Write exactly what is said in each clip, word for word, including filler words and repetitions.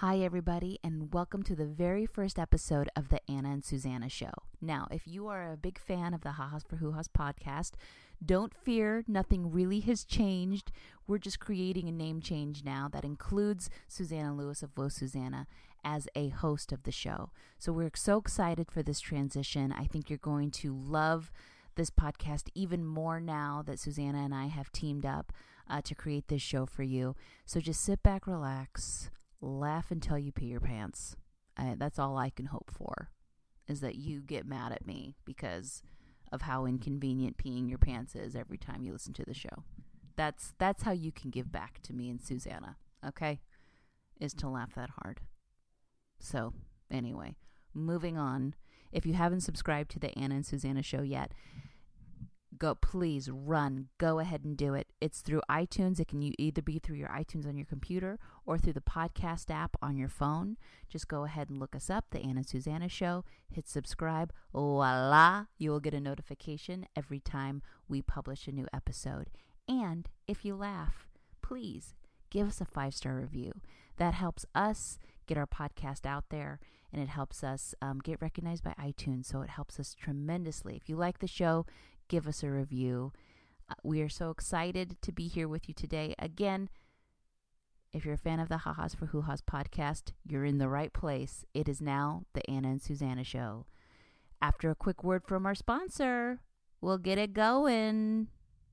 Hi, everybody, and welcome to the very first episode of the Anna and Susanna Show. Now, if you are a big fan of the Ha-Ha's for Hoo-Ha's podcast, don't fear, nothing really has changed. We're just creating a name change now that includes Susanna Lewis of Whoa Susanna as a host of the show. So we're so excited for this transition. I think you're going to love this podcast even more now that Susanna and I have teamed up uh, to create this show for you. So just sit back, relax, laugh until you pee your pants. Uh, that's all I can hope for, is that you get mad at me because of how inconvenient peeing your pants is every time you listen to the show. That's that's how you can give back to me and Susanna, okay? Is to laugh that hard. So, anyway, moving on. If you haven't subscribed to the Anna and Susanna Show yet, go, please run, go ahead and do it. It's through iTunes. It can either be through your iTunes on your computer or through the podcast app on your phone. Just go ahead and look us up, the Anna and Susanna Show, hit subscribe. Voila, you will get a notification every time we publish a new episode. And if you laugh, please give us a five-star review. That helps us get our podcast out there, and it helps us um, get recognized by iTunes, so it helps us tremendously. If you like the show, give us a review. Uh, we are so excited to be here with you today. Again, if you're a fan of the Ha-Ha's for Hoo-Ha's podcast, you're in the right place. It is now the Anna and Susanna Show. After a quick word from our sponsor, we'll get it going.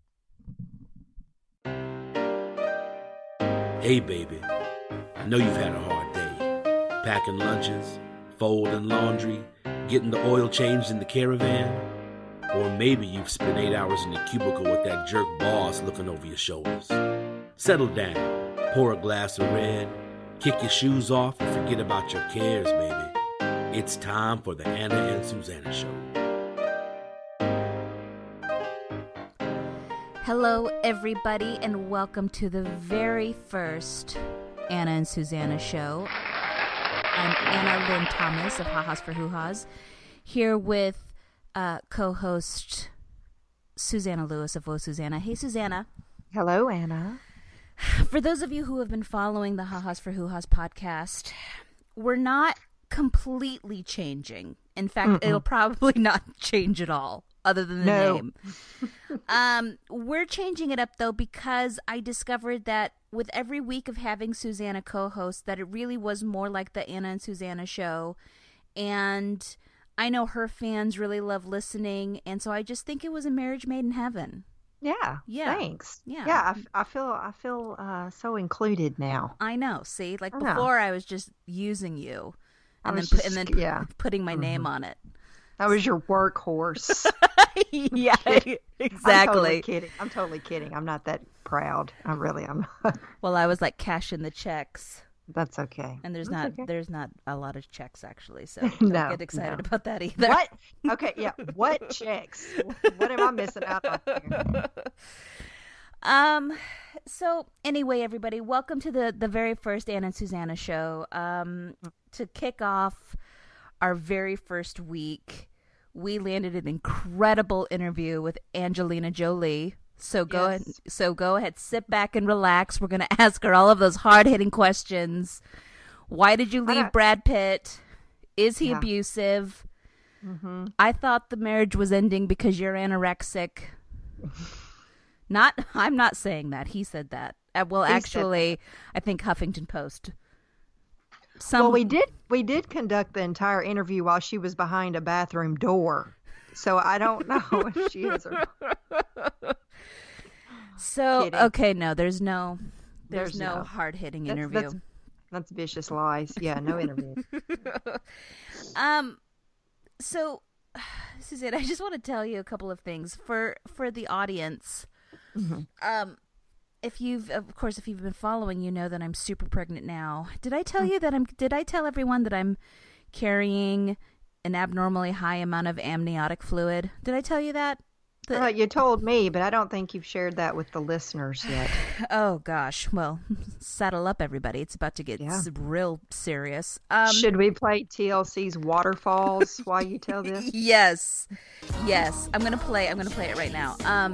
Hey, baby. I know you've had a hard day. Packing lunches, folding laundry, getting the oil changed in the caravan. Or maybe you've spent eight hours in the cubicle with that jerk boss looking over your shoulders. Settle down, pour a glass of red, kick your shoes off, and forget about your cares, baby. It's time for the Anna and Susanna Show. Hello, everybody, and welcome to the very first Anna and Susanna Show. I'm Anna Lynn Thomas of Ha-Ha's for Hoo-Ha's, here with uh, co-host Susanna Lewis of Whoa Susanna. Hey, Susanna. Hello, Anna. For those of you who have been following the Ha-Ha's for Hoo-Ha's podcast, we're not completely changing. In fact, Mm-mm. it'll probably not change at all, other than the no. name. um, we're changing it up, though, because I discovered that with every week of having Susanna co-host, that it really was more like the Anna and Susanna Show. And I know her fans really love listening, and so I just think it was a marriage made in heaven. Yeah. Yeah. Thanks. Yeah. Yeah. I, I feel I feel uh, so included now. I know. See, like I before, know. I was just using you, and I then was pu- just, and then yeah. putting my Mm-hmm. name on it. That was your workhorse. Yeah, exactly. I'm totally kidding. I'm totally kidding. I'm not that proud. I really am. Well, I was like cashing the checks. That's okay. And there's That's not okay. there's not a lot of checks, actually, so don't No, get excited no. about that either. What? Okay, yeah. What checks? What am I missing out on here? Um, so anyway, everybody, welcome to the, the very first Anna and Susanna Show. Um, to kick off our very first week, we landed an incredible interview with Angelina Jolie. So go Yes. ahead, so go ahead, sit back and relax. We're going to ask her all of those hard-hitting questions. Why did you leave Brad Pitt? Is he Yeah. abusive? Mm-hmm. I thought the marriage was ending because you're anorexic. Not, I'm not saying that. He said that. Uh, well, He said actually, I think Huffington Post. Some, Well, we did we did conduct the entire interview while she was behind a bathroom door, so I don't know if she is or not. So Kidding. okay, no, there's no, there's, There's no, no. hard hitting That's- interview. That's, that's vicious lies. Yeah, no interview. um, so Suzanne, I just want to tell you a couple of things for for the audience. Mm-hmm. Um, if you've, of course, if you've been following, you know that I'm super pregnant now. Did I tell you that I'm? Did I tell everyone that I'm carrying an abnormally high amount of amniotic fluid? Did I tell you that? The, Uh, you told me, but I don't think you've shared that with the listeners yet. oh gosh, well, saddle up, everybody. It's about to get Yeah. s- real serious. Um, Should we play T L C's Waterfalls while you tell this? Yes, yes. I'm gonna play. I'm gonna play it right now. Um.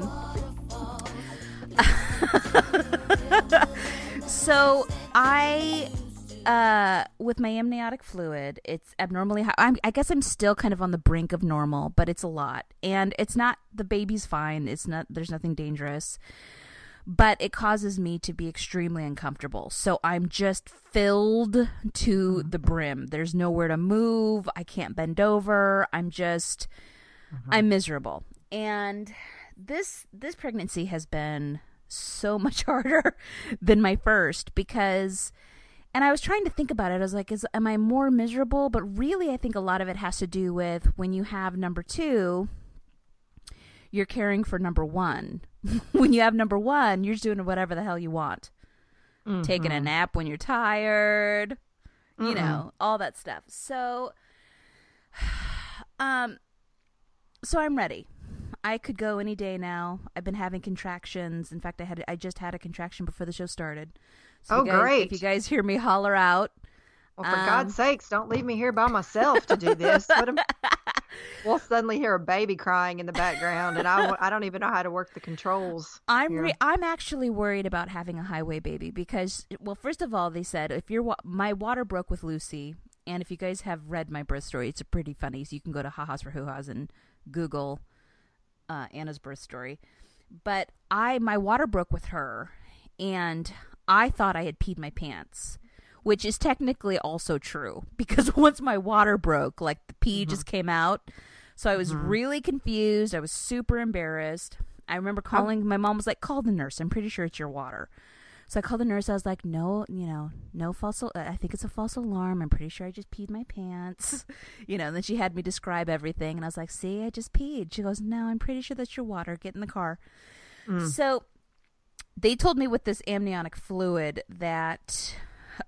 So I uh with my amniotic fluid, it's abnormally high. I'm, I guess I'm still kind of on the brink of normal, but it's a lot. And it's not, the baby's fine. It's not, there's nothing dangerous. But it causes me to be extremely uncomfortable. So I'm just filled to the brim. There's nowhere to move. I can't bend over. I'm just, mm-hmm. I'm miserable. And this this pregnancy has been so much harder than my first because, and I was trying to think about it. I was like, is am I more miserable? But really, I think a lot of it has to do with when you have number two, you're caring for number one. When you have number one, you're just doing whatever the hell you want. Mm-hmm. Taking a nap when you're tired, you mm-hmm. know, all that stuff. So, um, so I'm ready. I could go any day now. I've been having contractions. In fact, I had I just had a contraction before the show started. So oh, you guys, great. If you guys hear me holler out. Well, for um, God's sakes, don't leave me here by myself to do this. What am, we'll suddenly hear a baby crying in the background, and I, I don't even know how to work the controls. I'm re- I'm actually worried about having a highway baby because, well, first of all, they said if you're wa- my water broke with Lucy, and if you guys have read my birth story, it's pretty funny. So you can go to Ha-Ha's for Hoo-Ha's and Google Uh, Anna's birth story. But I my water broke with her, and I thought I had peed my pants, which is technically also true because once my water broke, like the pee mm-hmm. just came out. So I was mm-hmm. really confused. I was super embarrassed. I remember calling, my mom was like, call the nurse. I'm pretty sure it's your water. So I called the nurse. I was like, no, you know, no false. I think it's a false alarm. I'm pretty sure I just peed my pants. You know, and then she had me describe everything. And I was like, see, I just peed. She goes, no, I'm pretty sure that's your water. Get in the car. Mm. So they told me with this amniotic fluid that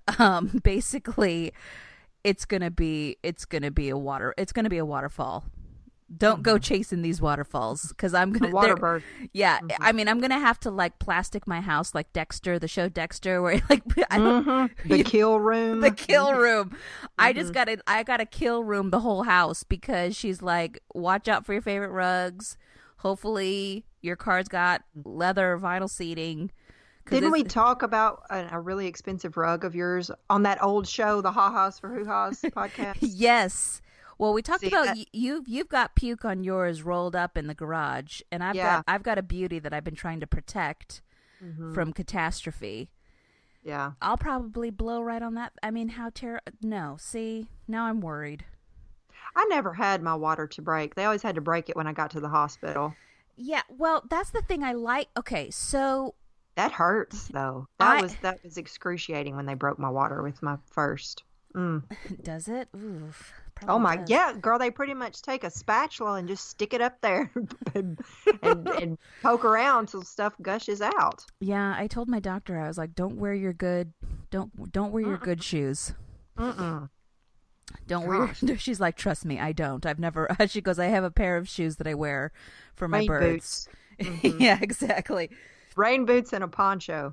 um, basically it's going to be, it's going to be a water, it's going to be a waterfall. Don't mm-hmm. go chasing these waterfalls because I'm gonna water bird. Yeah, mm-hmm. I mean I'm gonna have to like plastic my house like Dexter, the show Dexter, where like I don't, mm-hmm. the kill room, the kill room. Mm-hmm. I just gotta I gotta kill room the whole house because she's like, watch out for your favorite rugs. Hopefully your car's got leather vinyl seating. Didn't we talk about a, a really expensive rug of yours on that old show, the Ha-Ha's for Hoo-Ha's podcast? Yes. Well, we talked See, about that, y- you've you've got puke on yours rolled up in the garage, and I've yeah. got I've got a beauty that I've been trying to protect mm-hmm. from catastrophe. Yeah, I'll probably blow right on that. I mean, how terrible! No, see, now I'm worried. I never had my water to break. They always had to break it when I got to the hospital. Yeah, well, that's the thing I like. Okay, so that hurts though. That I, was that was excruciating when they broke my water with my first. Mm. Does it? Oof. Oh my, does. yeah, girl, they pretty much take a spatula and just stick it up there and, and, and poke around till stuff gushes out. Yeah, I told my doctor, I was like, don't wear your good, don't don't wear your Mm-mm. good shoes. Mm-mm. Don't Gosh. wear your, she's like, trust me, I don't. I've never, she goes, I have a pair of shoes that I wear for my Rain birds. Boots. Mm-hmm. Yeah, exactly. Rain boots and a poncho.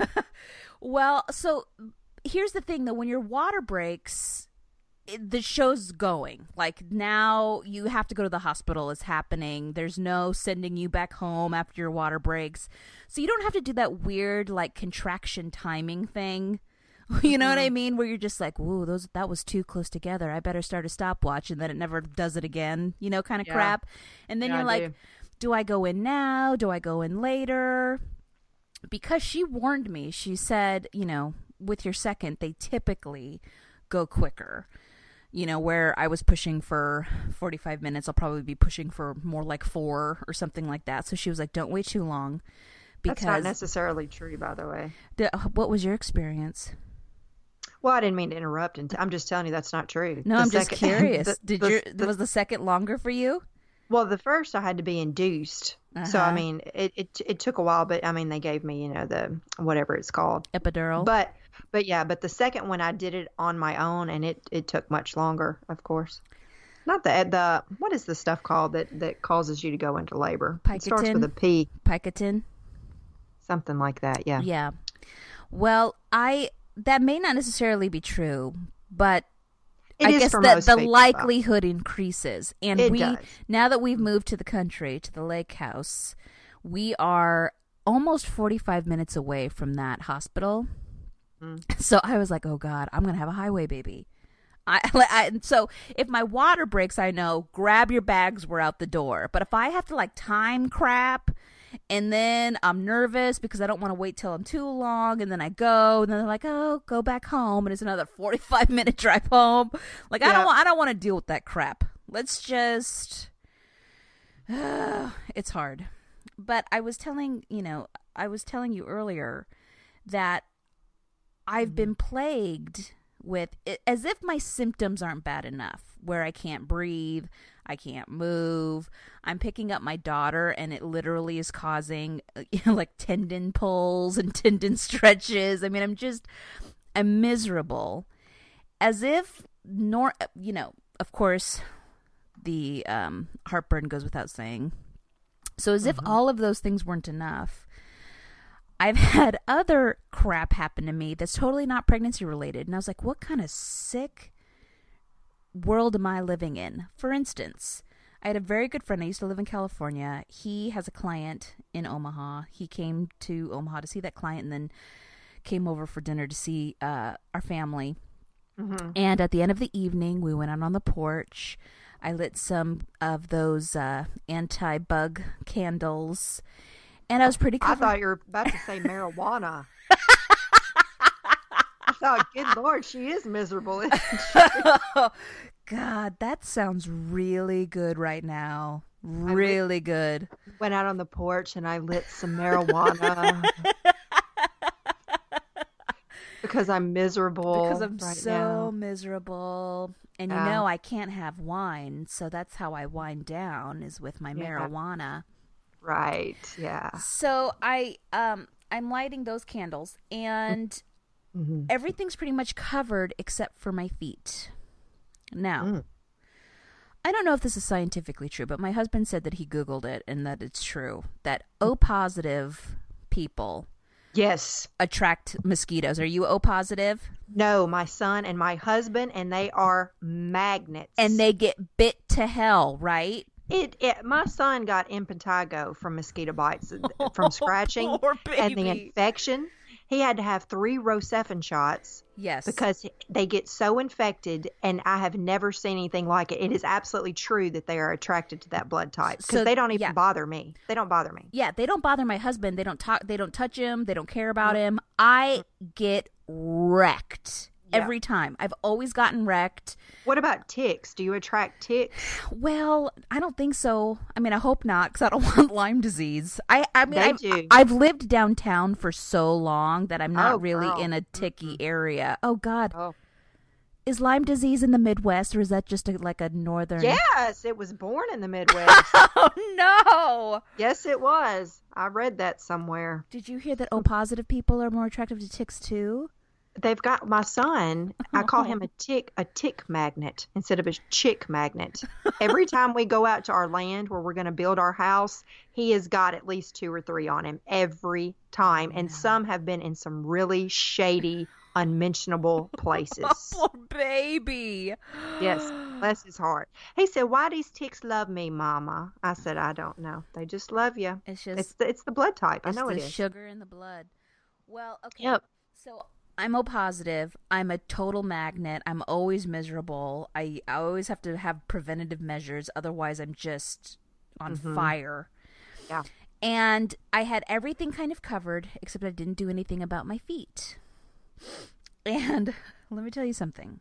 Well, so here's the thing though, when your water breaks, it, the show's going. Like now you have to go to the hospital. It's happening. There's no sending you back home after your water breaks. So you don't have to do that weird like contraction timing thing. You know mm-hmm. what I mean? Where you're just like, ooh, those that was too close together. I better start a stopwatch, and then it never does it again. You know, kind of yeah. crap. And then yeah, you're I like, do. do I go in now? Do I go in later? Because she warned me. She said, you know, with your second, they typically go quicker. You know, where I was pushing for forty-five minutes, I'll probably be pushing for more like four or something like that. So she was like, don't wait too long. Because that's not necessarily true, by the way. The, what was your experience? Well, I didn't mean to interrupt. And I'm just telling you that's not true. No, the I'm second, just curious. the, Did the, your the, was the second longer for you? Well, the first I had to be induced. Uh-huh. So, I mean, it, it it took a while, but I mean, they gave me, you know, the whatever it's called. Epidural. But, but yeah, but the second one I did it on my own, and it, it took much longer, of course. Not the, the, what is the stuff called that, that causes you to go into labor? Picotin. It starts with a P. Picotin. Something like that, yeah. Yeah. Well, I, that may not necessarily be true, but it I is guess for the, most the people, likelihood increases. And it we, does. now that we've moved to the country, to the lake house, we are almost forty-five minutes away from that hospital. Mm-hmm. So I was like, oh God, I'm going to have a highway baby. I, I so if my water breaks, I know, grab your bags, we're out the door. But if I have to like time crap, and then I'm nervous because I don't want to wait till I'm too long, and then I go, and then they're like, oh, go back home, and it's another forty-five minute drive home. Like yeah. I don't want, I don't want to deal with that crap. Let's just, uh, it's hard. But I was telling, you know, I was telling you earlier that I've mm-hmm. been plagued with it, as if my symptoms aren't bad enough, where I can't breathe, I can't move, I'm picking up my daughter, and it literally is causing you know, like tendon pulls and tendon stretches. I mean, I'm just, I'm miserable, as if, nor, you know, of course, the um, heartburn goes without saying. So as mm-hmm. if all of those things weren't enough, I've had other crap happen to me that's totally not pregnancy related. And I was like, what kind of sick world am I living in? For instance, I had a very good friend. I used to live in California. He has a client in Omaha. He came to Omaha to see that client and then came over for dinner to see uh, our family. Mm-hmm. And at the end of the evening, we went out on the porch. I lit some of those uh, anti-bug candles. And I was pretty covered. I thought you were about to say marijuana. I thought, good Lord, she is miserable, isn't she? Oh, God, that sounds really good right now. Really lit, good. Went out on the porch and I lit some marijuana. Because I'm miserable. Because I'm right so now. miserable. And you yeah. know I can't have wine, so that's how I wind down, is with my yeah. marijuana. Right, yeah. So I, um, I'm lighting those candles, and mm-hmm. everything's pretty much covered except for my feet. Now, mm. I don't know if this is scientifically true, but my husband said that he Googled it and that it's true, that O-positive people yes attract mosquitoes. Are you O-positive? No, my son and my husband, and they are magnets. And they get bit to hell, right? It, it my son got impetigo from mosquito bites, from scratching, oh, poor baby. And the infection. He had to have three Rocephin shots. Yes, because they get so infected, and I have never seen anything like it. It is absolutely true that they are attracted to that blood type, because so, they don't even yeah. bother me. They don't bother me. Yeah, they don't bother my husband. They don't talk. They don't touch him. They don't care about him. I get wrecked. Yeah. Every time. I've always gotten wrecked. What about ticks? Do you attract ticks? Well, I don't think so. I mean, I hope not, because I don't want Lyme disease. I, I mean, they I've, do. I've lived downtown for so long that I'm not oh, really girl. in a ticky mm-hmm. area. Oh, God. Oh. Is Lyme disease in the Midwest, or is that just a, like a northern? Yes, it was born in the Midwest. Oh, no. Yes, it was. I read that somewhere. Did you hear that O-positive people are more attractive to ticks, too? They've got my son. I call him a tick, a tick magnet instead of a chick magnet. Every time we go out to our land where we're going to build our house, he has got at least two or three on him every time. And yeah. some have been in some really shady, unmentionable places. Oh, poor baby. Yes, bless his heart. He said, "Why these ticks love me, Mama?" I said, "I don't know. They just love you. It's just it's the, it's the blood type. I it's know the it is. Sugar in the blood." Well, okay. Yep. So I'm O-positive. I'm a total magnet. I'm always miserable. I, I always have to have preventative measures. Otherwise, I'm just on mm-hmm. fire. Yeah. And I had everything kind of covered, except I didn't do anything about my feet. And let me tell you something.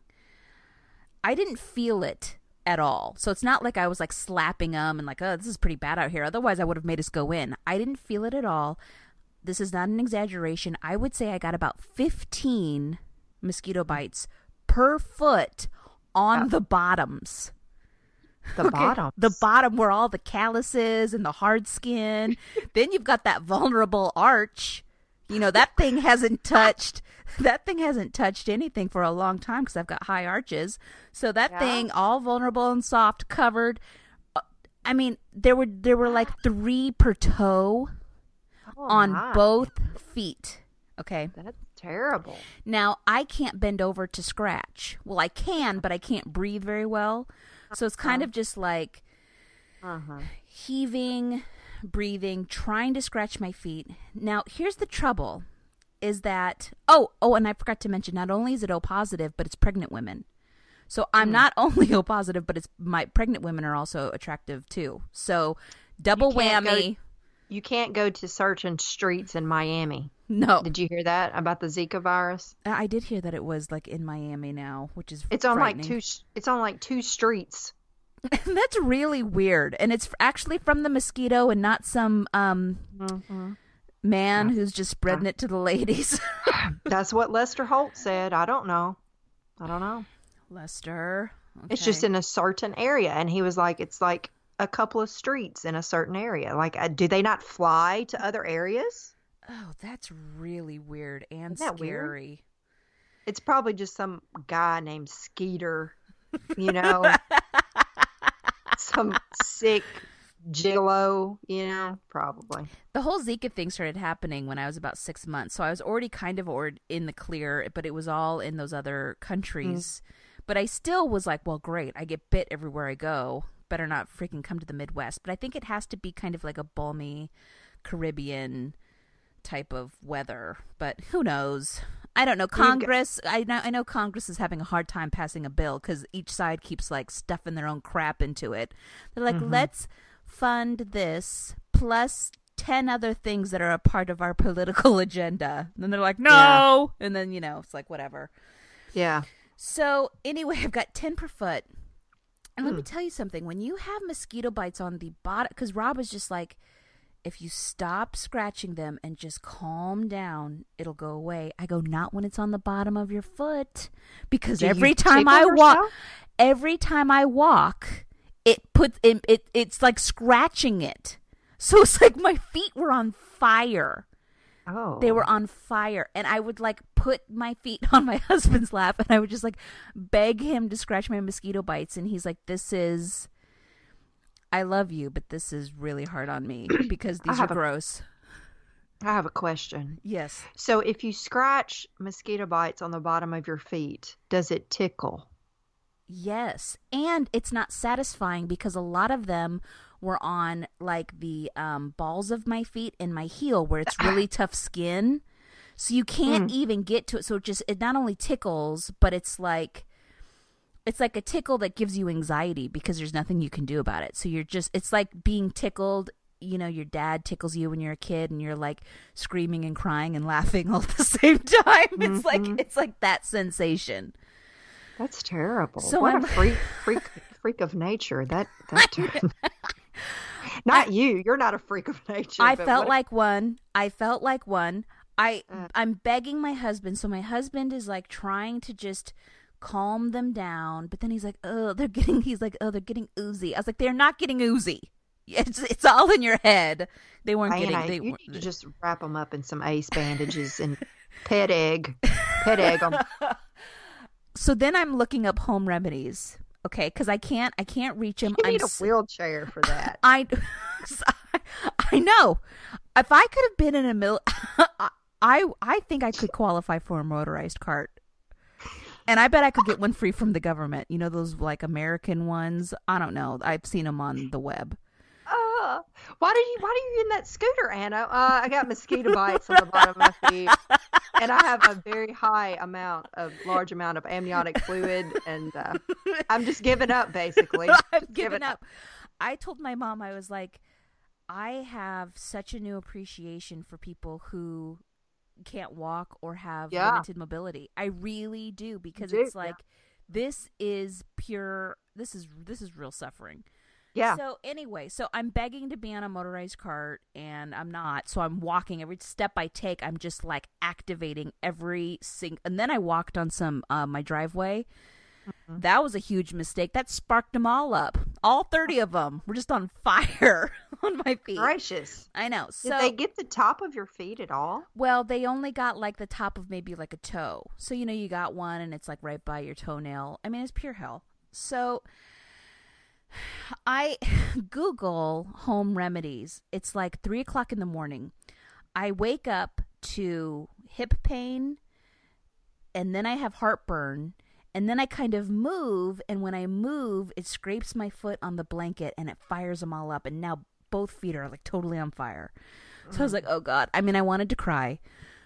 I didn't feel it at all. So it's not like I was like slapping them and like, oh, this is pretty bad out here. Otherwise, I would have made us go in. I didn't feel it at all. This is not an exaggeration. I would say I got about fifteen mosquito bites per foot on oh. the bottoms. The okay. bottom? The bottom where all the calluses and the hard skin. Then you've got that vulnerable arch. You know, that thing hasn't touched, that thing hasn't touched anything for a long time because I've got high arches. So that yeah. thing, all vulnerable and soft, covered. I mean, there were there were like three per toe. Oh, on my. both feet. Okay. That's terrible. Now, I can't bend over to scratch. Well, I can, but I can't breathe very well. So it's kind uh-huh. of just like uh-huh. heaving, breathing, trying to scratch my feet. Now, here's the trouble. is that, oh, oh, and I forgot to mention, not only is it O positive, but it's pregnant women. So I'm mm. not only O positive, but it's my pregnant women are also attractive too. So double you whammy. Go, you can't go to certain streets in Miami. No. Did you hear that about the Zika virus? I did hear that it was like in Miami now, which is it's on like two. It's on like two streets. That's really weird, and it's actually from the mosquito and not some um mm-hmm. man yeah. who's just spreading yeah. it to the ladies. That's what Lester Holt said. I don't know. I don't know. Lester. Okay. It's just in a certain area, and he was like, it's like a couple of streets in a certain area. Like, uh, do they not fly to other areas? Oh, that's really weird and Isn't that scary. Weird? It's probably just some guy named Skeeter, you know, some sick gigolo, you know, probably. The whole Zika thing started happening when I was about six months. So I was already kind of in the clear, but it was all in those other countries. Mm. But I still was like, well, great. I get bit everywhere I go. Better not freaking come to the Midwest. But I think it has to be kind of like a balmy Caribbean type of weather. But who knows? I don't know. Congress, I know, I know Congress is having a hard time passing a bill because each side keeps like stuffing their own crap into it. They're like, mm-hmm. let's fund this plus ten other things that are a part of our political agenda. And then they're like, no. Yeah. And then, you know, it's like, whatever. Yeah. So anyway, I've got ten per foot. And let mm. me tell you something. When you have mosquito bites on the bottom, because Rob was just like, if you stop scratching them and just calm down, it'll go away. I go, not when it's on the bottom of your foot. Because Do every time I walk, yourself? every time I walk, it puts it, it it's like scratching it. So it's like my feet were on fire. Oh. They were on fire. And I would like put my feet on my husband's lap and I would just like beg him to scratch my mosquito bites. And he's like, this is, I love you, but this is really hard on me because these are gross. A, I have a question. Yes. So if you scratch mosquito bites on the bottom of your feet, does it tickle? Yes. And it's not satisfying because a lot of them were on like the um, balls of my feet and my heel where it's really tough skin. So you can't mm. even get to it. So it just, it not only tickles, but it's like, it's like a tickle that gives you anxiety because there's nothing you can do about it. So you're just, it's like being tickled. You know, your dad tickles you when you're a kid and you're like screaming and crying and laughing all at the same time. Mm-hmm. It's like, it's like that sensation. That's terrible. So what I'm... a freak, freak, freak of nature. That, that's terrible. Not I, you. You're not a freak of nature. I felt like a... one. I felt like one. I, uh, I'm begging my husband. So my husband is like trying to just calm them down. But then he's like, oh, they're getting, he's like, oh, they're getting oozy. I was like, they're not getting oozy. It's it's all in your head. They weren't Diana, getting. They you weren't... need to just wrap them up in some ace bandages and pet egg. Pet egg them. So then I'm looking up home remedies. Okay, because I can't, I can't reach him. You need I'm, a wheelchair for that. I, I know. If I could have been in a middle, I, I think I could qualify for a motorized cart, and I bet I could get one free from the government. You know those like American ones. I don't know. I've seen them on the web. Uh, why do you, why are you in that scooter, Anna? Uh, I got mosquito bites on the bottom of my feet. And I have a very high amount of, large amount of amniotic fluid, and uh, I'm just giving up, basically. I'm giving up. up. I told my mom, I was like, I have such a new appreciation for people who can't walk or have yeah. limited mobility. I really do, because do, it's like, yeah. this is pure, this is this is real suffering. Yeah. So anyway, so I'm begging to be on a motorized cart, and I'm not. So I'm walking. Every step I take, I'm just like activating every sing. And then I walked on some uh, my driveway. Mm-hmm. That was a huge mistake. That sparked them all up. All thirty of them were just on fire on my feet. Gracious. I know. So, did they get the top of your feet at all? Well, they only got like the top of maybe like a toe. So, you know, you got one and it's like right by your toenail. I mean, it's pure hell. So I Google home remedies. It's like three o'clock in the morning. I wake up to hip pain, and then I have heartburn, and then I kind of move, and when I move, it scrapes my foot on the blanket, and it fires them all up, and now both feet are like totally on fire. So I was like, oh God. I mean, I wanted to cry.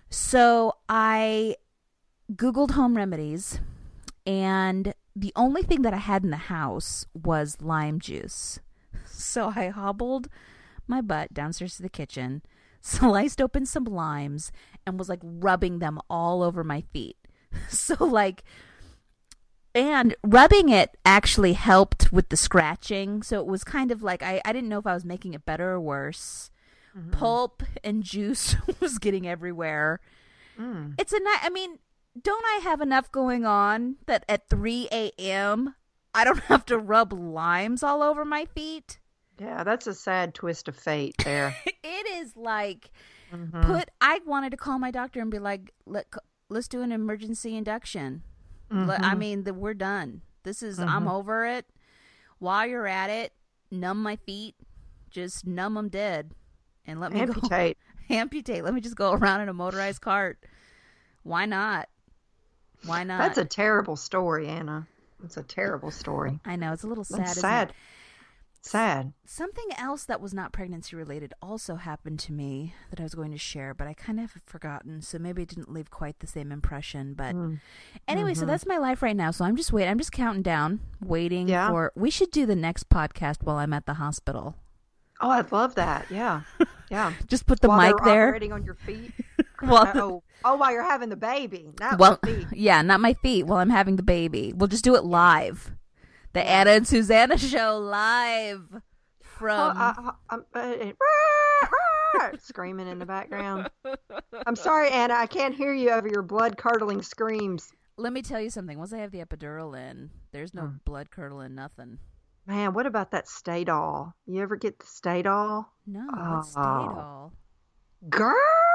So I Googled home remedies, and the only thing that I had in the house was lime juice. So I hobbled my butt downstairs to the kitchen, sliced open some limes, and was like rubbing them all over my feet. So like, and rubbing it actually helped with the scratching. So it was kind of like, I, I didn't know if I was making it better or worse. Mm-hmm. Pulp and juice was getting everywhere. Mm. It's a night. I mean, don't I have enough going on that at three a.m. I don't have to rub limes all over my feet? Yeah, that's a sad twist of fate there. It is like, mm-hmm. put. I wanted to call my doctor and be like, Let, let's do an emergency induction. Mm-hmm. Let, I mean, the, we're done. This is, mm-hmm. I'm over it. While you're at it, numb my feet. Just numb them dead. And let me amputate. Go, amputate. Let me just go around in a motorized cart. Why not? Why not? That's a terrible story, Anna. It's a terrible story. I know. It's a little sad. That's isn't sad. It? Sad. Something else that was not pregnancy related also happened to me that I was going to share, but I kind of have forgotten. So maybe it didn't leave quite the same impression. But mm. anyway, mm-hmm. so that's my life right now. So I'm just waiting. I'm just counting down, waiting yeah. for. We should do the next podcast while I'm at the hospital. Oh, I'd love that. Yeah. Yeah. Just put the while mic they're there. Operating on your feet. well, oh, oh, while you're having the baby. Not well, my feet. Yeah, not my feet while I'm having the baby. We'll just do it live. The yeah. Anna and Susanna show live from. Oh, I, I, uh, screaming in the background. I'm sorry, Anna. I can't hear you over your blood curdling screams. Let me tell you something. Once I have the epidural in, there's no mm. blood curdling, nothing. Man, what about that Stay-Doll? You ever get the Stay-Doll? No, oh. What's Stay-Doll? Girl!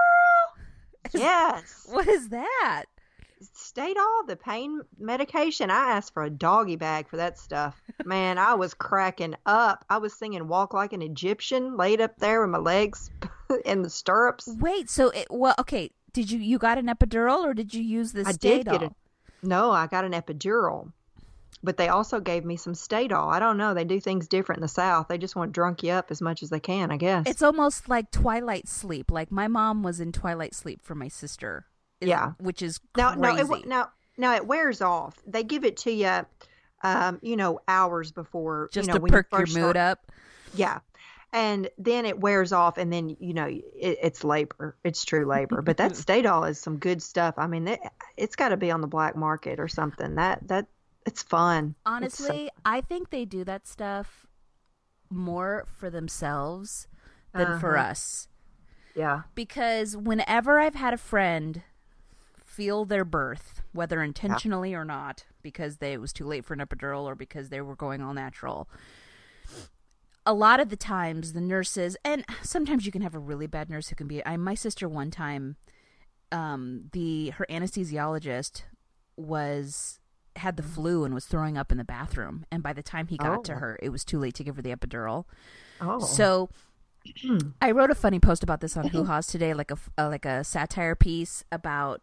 Yes. What is that? Stay-Doll, the pain medication. I asked for a doggy bag for that stuff. Man, I was cracking up. I was singing Walk Like an Egyptian, laid up there with my legs in the stirrups. Wait, so, it, well, okay, did you, you got an epidural or did you use this I Stay-Doll? did get a, no, I got an epidural. But they also gave me some Stay-Doll. I don't know. They do things different in the South. They just want to drunk you up as much as they can, I guess. It's almost like twilight sleep. Like my mom was in twilight sleep for my sister. Yeah. Which is now, crazy. No, it, now, now, it wears off. They give it to you, um, you know, hours before. Just you know, to when perk you your mood start, up. Yeah. And then it wears off, and then, you know, it, it's labor. It's true labor. But that Stay-Doll is some good stuff. I mean, it, it's got to be on the black market or something. That that. It's fun. Honestly, it's so- I think they do that stuff more for themselves than uh-huh. for us. Yeah. Because whenever I've had a friend feel their birth, whether intentionally yeah. or not, because they, it was too late for an epidural or because they were going all natural, a lot of the times the nurses, and sometimes you can have a really bad nurse who can be, I, my sister one time, um, the her anesthesiologist was... had the flu and was throwing up in the bathroom, and by the time he got oh. to her, it was too late to give her the epidural. Oh, so I wrote a funny post about this on Hoo Ha's today, like a, a like a satire piece about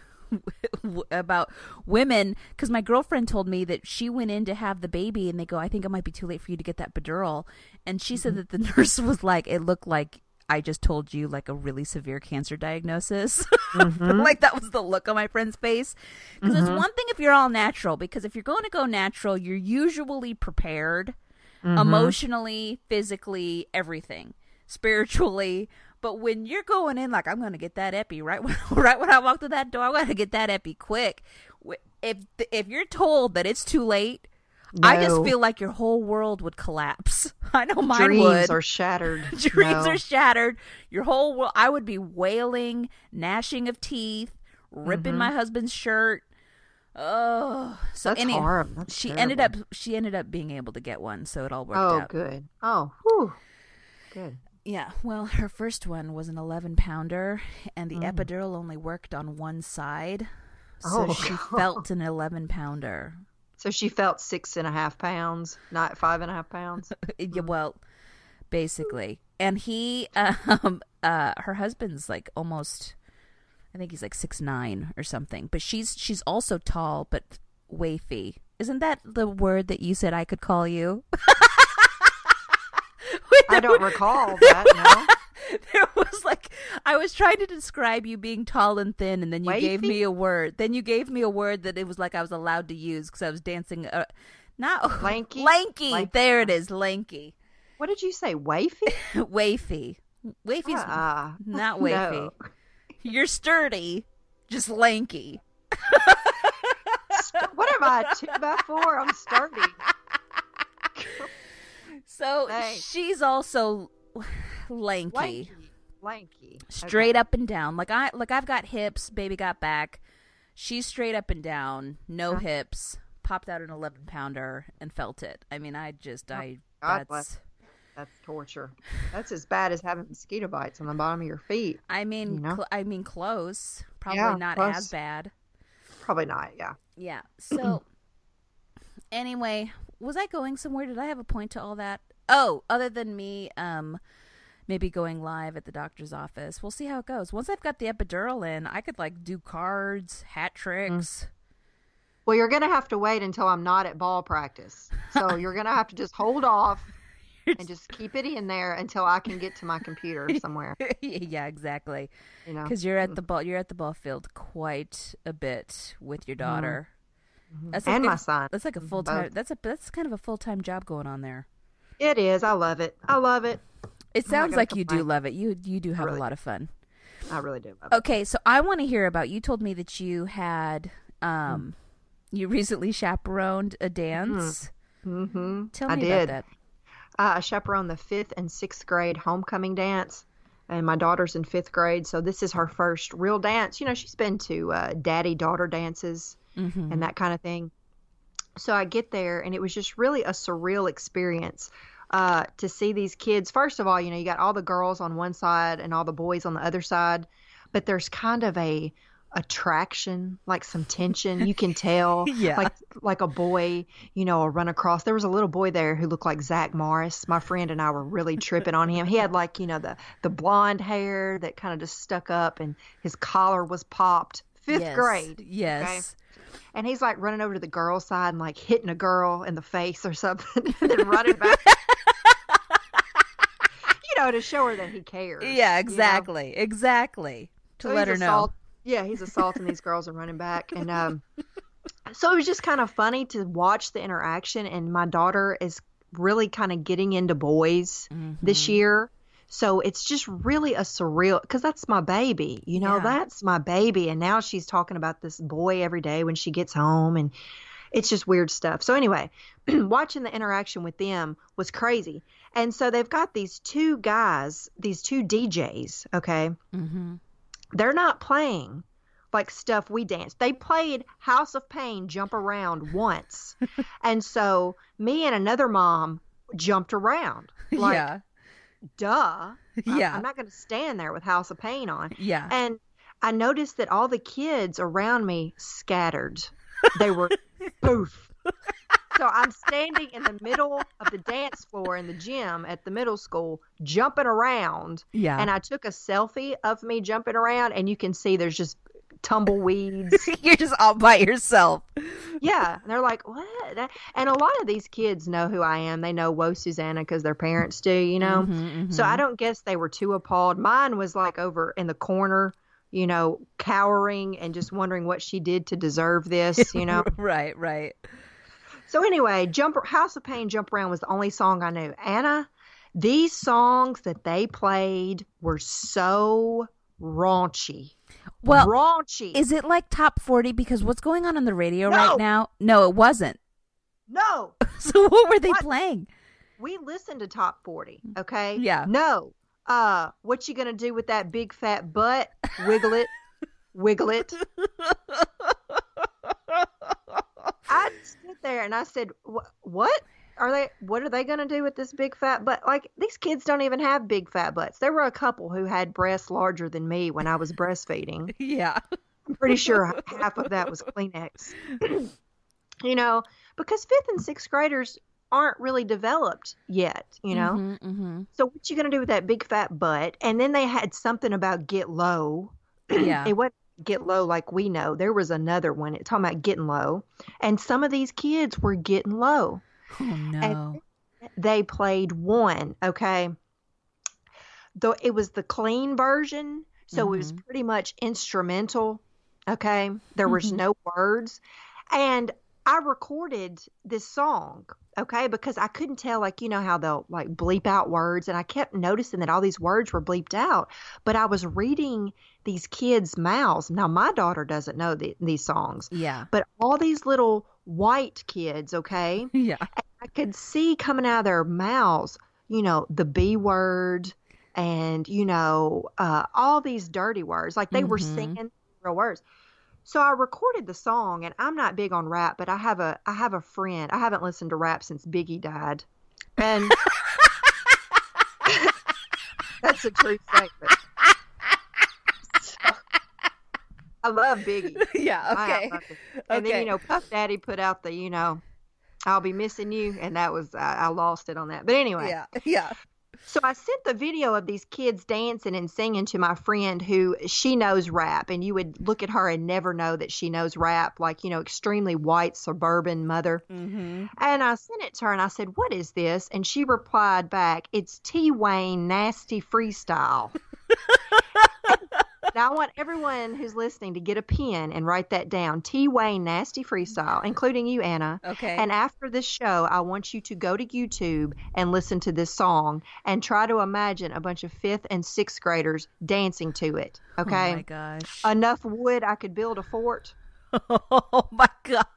about women, because my girlfriend told me that she went in to have the baby, and they go, "I think it might be too late for you to get that epidural," and she mm-hmm. said that the nurse was like, "It looked like I just told you like a really severe cancer diagnosis." Mm-hmm. Like that was the look on my friend's face. Because mm-hmm. it's one thing if you're all natural, because if you're going to go natural, you're usually prepared mm-hmm. emotionally, physically, everything, spiritually. But when you're going in like, I'm going to get that epi right when, right when I walk through that door, I'm going to get that epi quick. If, if you're told that it's too late, no. I just feel like your whole world would collapse. I know mine Dreams would. Dreams are shattered. Dreams no. are shattered. Your whole world. I would be wailing, gnashing of teeth, ripping mm-hmm. my husband's shirt. Oh, so that's any, horrible. That's she terrible. ended up. She ended up being able to get one, so it all worked oh, out. Oh, good. Oh, whew. Good. Yeah. Well, her first one was an eleven pounder, and the mm. epidural only worked on one side, so oh, she God. felt an eleven pounder. So she felt six and a half pounds, not five and a half pounds. Yeah, well, basically. And he, um, uh, her husband's like almost, I think he's like six nine or something. But she's she's also tall, but wafy. Isn't that the word that you said I could call you? I don't recall that. No. There was like, I was trying to describe you being tall and thin, and then you Wavy? gave me a word. Then you gave me a word that it was like I was allowed to use because I was dancing. Uh, not Lanky? Lanky. Lanky. There it is. Lanky. What did you say? Wafy? Wafy. Wafy's Uh-uh. not wafy. No. You're sturdy, just lanky. What am I, a two by four? I'm sturdy. So Hey. she's also lanky. Lanky. Lanky. Straight Okay. up and down. Like I like I've got hips, baby got back. She's straight up and down, no Uh-huh. hips. Popped out an eleven pounder and felt it. I mean, I just I God that's bless. That's torture. That's as bad as having mosquito bites on the bottom of your feet. I mean, You know? cl- I mean close. Probably Yeah, not close. as bad. Probably not, yeah. Yeah. So anyway, was I going somewhere? Did I have a point to all that? Oh, other than me um maybe going live at the doctor's office. We'll see how it goes. Once I've got the epidural in, I could like do cards, hat tricks. Well, you're going to have to wait until I'm not at ball practice. So you're going to have to just hold off and just keep it in there until I can get to my computer somewhere, Yeah, exactly. you know. Because you're at the ball, you're at the ball field quite a bit with your daughter. That's like And a- my son. That's like a full time. Both. That's a that's kind of a full time job going on there. It is. I love it. I love it. It I'm not sounds gonna like you do complain. love it. You you do have really a lot of fun. I really do love it. Okay, so I want to hear about. You told me that you had um, you recently chaperoned a dance. Mm-hmm. Tell me I did. about that. Uh, I chaperoned the fifth and sixth grade homecoming dance, and my daughter's in fifth grade, so this is her first real dance. You know, she's been to uh, daddy-daughter dances Mm-hmm. and that kind of thing. So I get there, and it was just really a surreal experience uh, to see these kids. First of all, you know, you got all the girls on one side and all the boys on the other side, but there's kind of a attraction, like some tension. You can tell, Yeah. like like a boy, you know, will run across. There was a little boy there who looked like Zach Morris. My friend and I were really tripping on him. He had like, you know, the the blonde hair that kind of just stuck up, and his collar was popped. Fifth Yes. grade. Yes. And he's like running over to the girl's side and like hitting a girl in the face or something, and then running back. You know, to show her that he cares. Yeah, you know? exactly. Exactly. To So let her he's know. assault- Yeah, he's assaulting these girls and running back. And um, so it was just kind of funny to watch the interaction. And my daughter is really kind of getting into boys this Mhm. year. So it's just really a surreal, because that's my baby, you know, Yeah. that's my baby. And now she's talking about this boy every day when she gets home, and it's just weird stuff. So anyway, watching the interaction with them was crazy. And so they've got these two guys, these two D Js, okay? Mm-hmm. They're not playing like stuff we dance. They played House of Pain Jump Around once. And so me and another mom jumped around. Like, Yeah. duh. I- Yeah. I'm not going to stand there with House of Pain on. Yeah. And I noticed that all the kids around me scattered. They were poof. So I'm standing in the middle of the dance floor in the gym at the middle school, jumping around. Yeah. And I took a selfie of me jumping around, and you can see there's just tumbleweeds. You're just all by yourself. Yeah. And they're like, what? That- And a lot of these kids know who I am. They know Whoa Susanna because their parents do, you know? Mhm, So mhm. I don't guess they were too appalled. Mine was like over in the corner, you know, cowering and just wondering what she did to deserve this, you know? Right, right. So anyway, Jump House of Pain Jump Around was the only song I knew. Anna, these songs that they played were so raunchy. Well, raunchy. is it like top forty? Because what's going on on the radio No. right now? No, it wasn't. No, So what were they What? playing? we listened to Top forty, okay? Yeah. No. Uh, what you gonna do with that big fat butt? Wiggle it. Wiggle it. I stood there and I said, "Wh- "What are they? What are they going to do with this big fat butt? Like, these kids don't even have big fat butts. There were a couple who had breasts larger than me when I was breastfeeding. Yeah. I'm pretty sure half of that was Kleenex. You know, because fifth and sixth graders aren't really developed yet. You know, Mhm, mhm. so what you going to do with that big fat butt? And then they had something about get low. Yeah. It wasn't get low like we know. There was another one. It's talking about getting low. And some of these kids were getting low. Oh no. They played one, okay? though it was the clean version, so Mm-hmm. it was pretty much instrumental. Okay, there was no words, and I recorded this song. Okay, because I couldn't tell, like, you know how they'll like bleep out words, and I kept noticing that all these words were bleeped out, but I was reading these kids' mouths. Now my daughter doesn't know the, these songs, Yeah. but all these little white kids, okay, Yeah. I could see coming out of their mouths, you know, the B word and, you know, uh, all these dirty words. Like they were Mhm. singing real words. So I recorded the song, and I'm not big on rap, but I have a I have a friend. I haven't listened to rap since Biggie died. And that's a true statement. So, I love Biggie. Yeah. I Okay. love it. And then, Okay. you know, Puff Daddy put out the, you know, I'll be missing you, and that was I, I lost it on that. But anyway, Yeah. Yeah. so I sent the video of these kids dancing and singing to my friend who she knows rap, and you would look at her and never know that she knows rap, like, you know, extremely white suburban mother. Mm-hmm. And I sent it to her and I said, "What is this?" And she replied back, "It's T Wayne Nasty Freestyle." Now I want everyone who's listening to get a pen and write that down. T Wayne Nasty Freestyle, including you, Anna. Okay. And after this show, I want you to go to YouTube and listen to this song and try to imagine a bunch of fifth and sixth graders dancing to it. Okay. Oh my gosh. Enough wood, I could build a fort. Oh my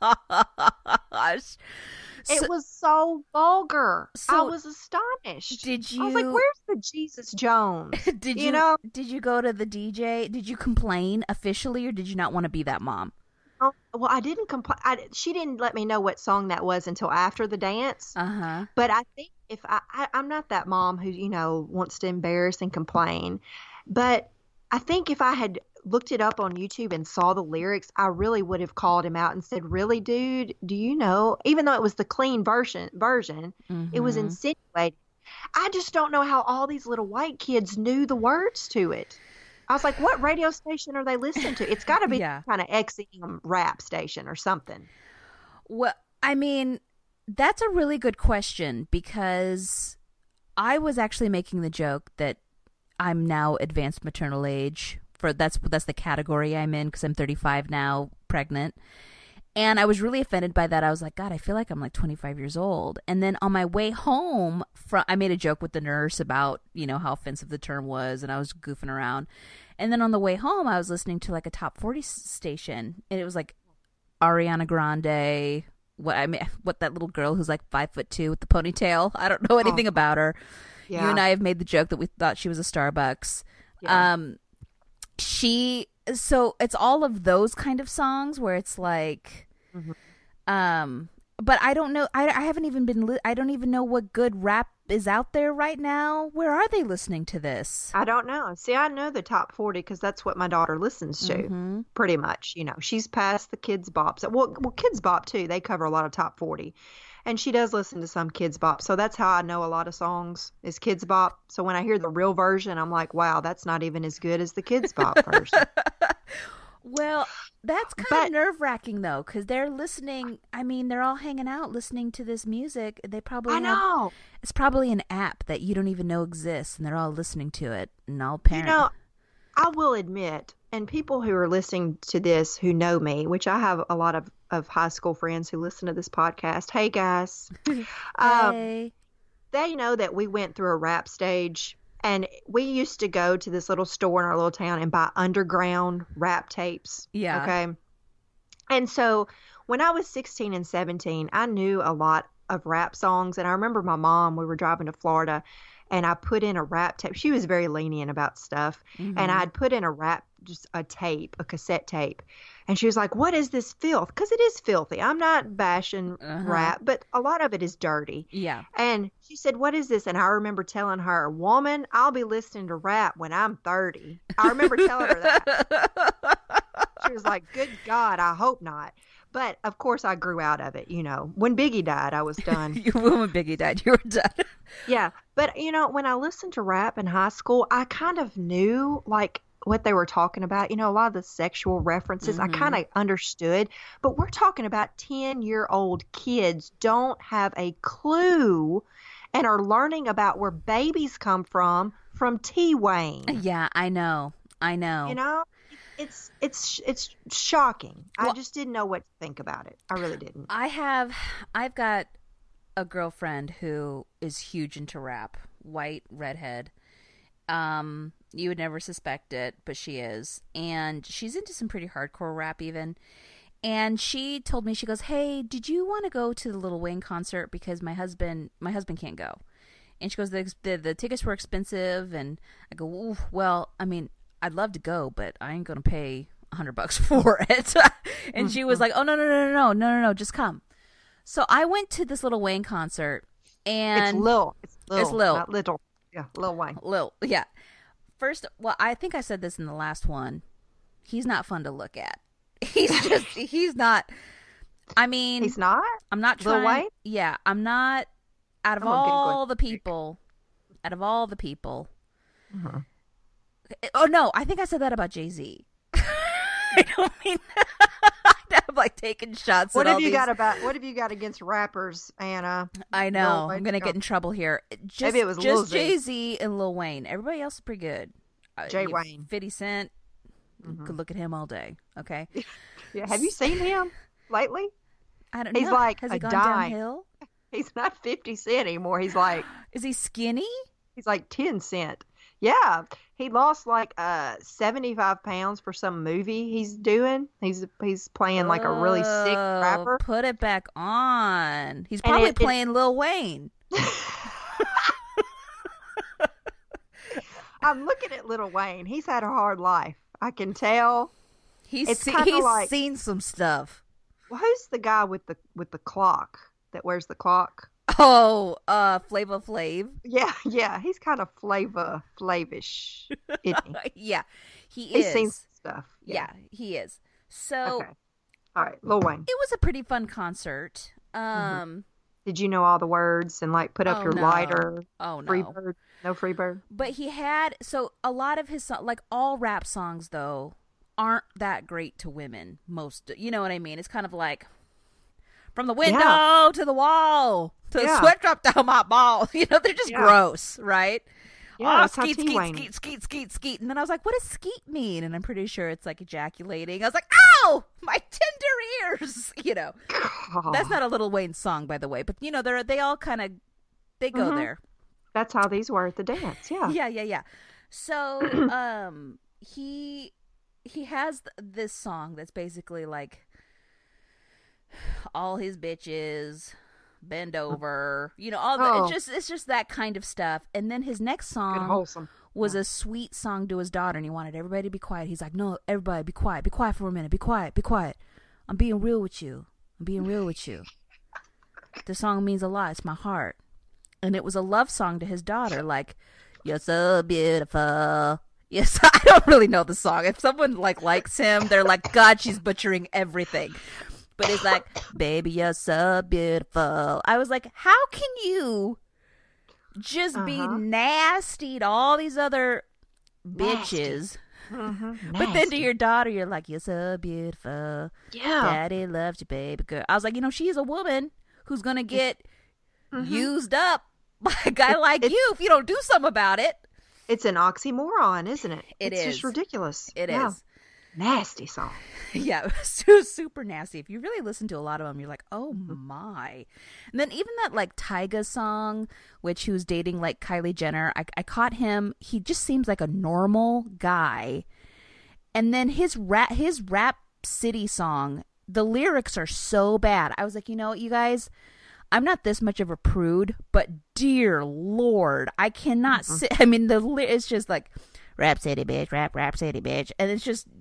gosh. It So- was so vulgar. I So, was astonished. Did I was like, you- "Where's the Jesus Jones?" Did you, you know? did you go to the D J? Did you complain officially, or did you not want to be that mom? Oh, well, I didn't complain. I, she didn't let me know what song that was until after the dance. Uh-huh. But I think if I, I, I'm not that mom who, you know, wants to embarrass and complain. But I think if I had looked it up on YouTube and saw the lyrics, I really would have called him out and said, "Really, dude, do you know?" Even though it was the clean version, version, it was Mhm. insinuating. I just don't know how all these little white kids knew the words to it. I was like, what radio station are they listening to? It's got to be Yeah. kind of X M rap station or something. Well, I mean, that's a really good question, because I was actually making the joke that I'm now advanced maternal age. For that's that's the category I'm in, because I'm thirty-five now, pregnant. And I was really offended by that. I was like, God, I feel like I'm like twenty-five years old. And then on my way home, from, I made a joke with the nurse about, you know, how offensive the term was, and I was goofing around. And then on the way home, I was listening to like a top forty s- station, and it was like Ariana Grande, what I mean, what that little girl who's like five foot two with the ponytail. I don't know anything Oh. about her. Yeah. You and I have made the joke that we thought she was a Starbucks. Yeah. Um, she so it's all of those kind of songs where it's like, Mhm. um, but I don't know. I, I haven't even been. Li- I don't even know what good rap is out there right now. Where are they listening to this? I don't know. See, I know the top forty because that's what my daughter listens to, Mhm. pretty much. You know, she's past the Kids Bops. Well, well, Kids Bop too. They cover a lot of top forty, and she does listen to some Kids Bop. So that's how I know a lot of songs is Kids Bop. So when I hear the real version, I'm like, wow, that's not even as good as the Kids Bop version. Well, that's kind But- of nerve wracking though, because they're listening. I mean, they're all hanging out listening to this music. They probably I have- know. it's probably an app that you don't even know exists, and they're all listening to it. And all parent. You know, I will admit, and people who are listening to this who know me, which I have a lot of, of high school friends who listen to this podcast. Hey, guys. um, Hey. they know that we went through a rap stage, and we used to go to this little store in our little town and buy underground rap tapes. Yeah. Okay. And so when I was sixteen and seventeen, I knew a lot of rap songs. And I remember my mom, we were driving to Florida, and I put in a rap tape. She was very lenient about stuff. Mhm. And I'd put in a rap, just a tape, a cassette tape. And she was like, "What is this filth?" Because it is filthy. I'm not bashing Uh-huh. rap, but a lot of it is dirty. Yeah. And she said, "What is this?" And I remember telling her, "Woman, I'll be listening to rap when I'm thirty." I remember telling her that. She was like, "Good God, I hope not." But of course, I grew out of it. You know, when Biggie died, I was done. You, when Biggie died, you were done. Yeah. But, you know, when I listened to rap in high school, I kind of knew, like, what they were talking about. You know, a lot of the sexual references, I Mhm. kind of understood. But we're talking about ten-year-old kids don't have a clue and are learning about where babies come from from T Wayne. Yeah, I know. I know. You know, it's it's it's shocking. Well, I just didn't know what to think about it. I really didn't. I have, I've got a girlfriend who is huge into rap, white, redhead. Um, you would never suspect it, but she is, and she's into some pretty hardcore rap even. And she told me, she goes, "Hey, did you want to go to the Lil Wayne concert? Because my husband, my husband can't go." And she goes, the, the, the tickets were expensive. And I go, "Ooh, well, I mean, I'd love to go, but I ain't going to pay a hundred bucks for it." And she was like, "Oh, no, no, no, no, no, no, no, no, just come." So I went to this Lil Wayne concert, and it's Lil, it's Lil, it's Lil, not little, yeah, Lil Wayne, Lil, yeah. First, well, I think I said this in the last one. He's not fun to look at. He's just, he's not. I mean, he's not. I'm not trying. Lil Wayne? Yeah, I'm not. Out of I'm all the people, out of all the people. Mm-hmm. Oh no, I think I said that about Jay-Z. I don't mean. I'm like taking shots. What at have all you these... got about? What have you got against rappers, Anna? I know. Lil I'm gonna Wayne? get in trouble here. Just, Maybe it was Lil just Z. Jay-Z and Lil Wayne. Everybody else is pretty good. Uh, Jay you- Wayne. fifty Cent. Mhm. Could look at him all day. Okay. Yeah, have you seen him lately? I don't He's know. like Has a he gone dime. downhill? He's not fifty Cent anymore. He's like Is he skinny? he's like ten Cent. Yeah, he lost like uh seventy-five pounds for some movie he's doing. He's he's playing like a really sick Oh, rapper. Put it back on. He's And probably it- it- playing Lil Wayne. I'm looking at Lil Wayne. He's had a hard life. I can tell. He's It's se- kinda he's like- seen some stuff. Well, who's the guy with the with the clock that wears the clock? Oh, uh, Flava Flav. Yeah, yeah, he's kind of flavor flavish, isn't he? Yeah, he He's is. seen some stuff. Yeah. he is. So Okay. All right, Lil Wayne. it was a pretty fun concert. Um, Did you know all the words and like put up Oh, your no. lighter? oh no, Free bird? No free bird? but he had so a lot of his so- like all rap songs though aren't that great to women. Most, you know what I mean? It's kind of like from the window Yeah. to the wall to the Yeah. sweat drop down my ball. You know, they're just Yeah. gross, right? Yeah, oh, that's how skeet, skeet, T-Wayne- skeet, skeet, skeet, skeet. And then I was like, what does skeet mean? And I'm pretty sure it's like ejaculating. I was like, ow, my tender ears. You know, Oh, that's not a Lil Wayne song, by the way. But, you know, they're, they all kind of, they go Mhm. there. that's how these were at the dance. Yeah. Yeah, yeah, yeah. So, um, he, he has th- this song that's basically like all his bitches bend over, you know, all the, Oh. it's just, it's just that kind of stuff. And then his next Good song wholesome. was Yeah. a sweet song to his daughter, and he wanted everybody to be quiet. He's like, no, everybody be quiet. Be quiet for a minute. Be quiet. Be quiet. I'm being real with you. I'm being real with you. The song means a lot. It's my heart. And it was a love song to his daughter, like, you're so beautiful. Yes, I don't really know the song. If someone, like, likes him, they're like, God, she's butchering everything. But it's like, baby, you're so beautiful. I was like, how can you just be Uh-huh. nasty to all these other Nasty. bitches, Mhm. but then to Nasty. your daughter, you're like, you're so beautiful. Yeah. Daddy loves you, baby girl. I was like, you know, she is a woman who's going to get Mhm. used up by a guy like it- you if you don't do something about it. It's an oxymoron, isn't it? It it's is. just ridiculous. It is. Yeah. Nasty song. Yeah, su- super nasty. If you really listen to a lot of them, you're like, oh Mm-hmm. my. And then even that like Tyga song, which he was dating like Kylie Jenner, I, I caught him. He just seems like a normal guy. And then his rap, his Rap City song, the lyrics are so bad. I was like, you know, you guys, I'm not this much of a prude, but dear Lord, I cannot Mm-hmm. sit. I mean, the ly- it's just like Rap City bitch, rap, Rap City bitch, and it's just.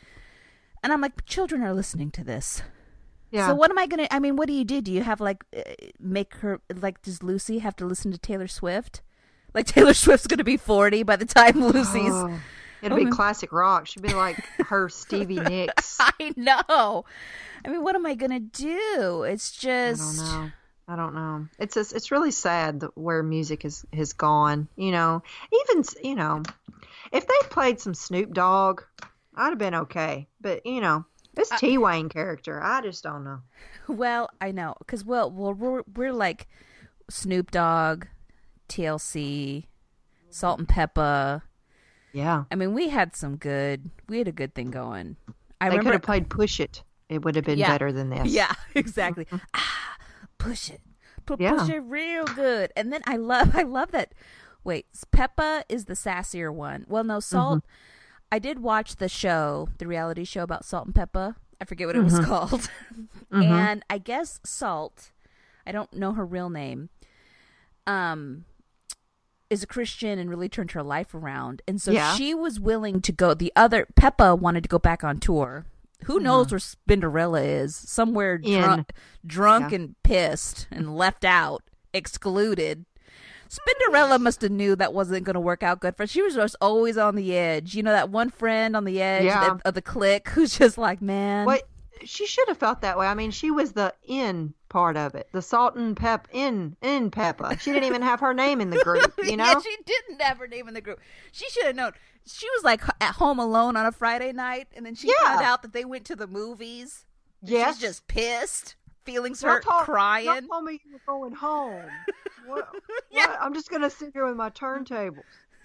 And I'm like, children are listening to this. Yeah. So what am I gonna? I mean, what do you do? Do you have like uh, make her like? Does Lucy have to listen to Taylor Swift? Like Taylor Swift's gonna be forty by the time Lucy's. Oh, it'll be Oh. classic rock. She'd be like her Stevie Nicks. I know. I mean, what am I gonna do? It's I just. don't know. I don't know. It's just, it's really sad that where music has has gone. You know, even you know, if they played some Snoop Dogg, I'd have been okay. But you know, this Uh, T Wayne character, I just don't know. Well, I know, because well, well, we're we're like Snoop Dogg, T L C, Salt and Peppa. Yeah. I mean, we had some good, we had a good thing going. I they remember could have played Push It. It would have been yeah. better than this. Yeah, exactly. ah, push it. P- Yeah. Push it real good. And then I love, I love that. Wait, Peppa is the sassier one. Well, no, Salt. Mm-hmm. I did watch the show, the reality show about Salt and Peppa. I forget what it Mm-hmm. was called. Mm-hmm. And I guess Salt, I don't know her real name, um, is a Christian and really turned her life around. And so Yeah. she was willing to go. The other, Peppa wanted to go back on tour. Who knows where Spinderella is? Somewhere In. drunk, drunk Yeah. and pissed and left out, excluded. Spinderella must have knew that wasn't going to work out good for her. She was just always on the edge. You know, that one friend on the edge Yeah. of, of the clique who's just like, man. What she should have felt that way. I mean, she was the in part of it, the Salt and Pep in in Peppa. She didn't even have her name in the group. You know, Yeah, she didn't have her name in the group. She should have known. She was like at home alone on a Friday night, and then she Yeah. found out that they went to the movies. Yes. She's just pissed, feelings Y'all hurt, told- crying. Y'all told me you were going home. What? Yeah. What? I'm just gonna sit here with my turntables.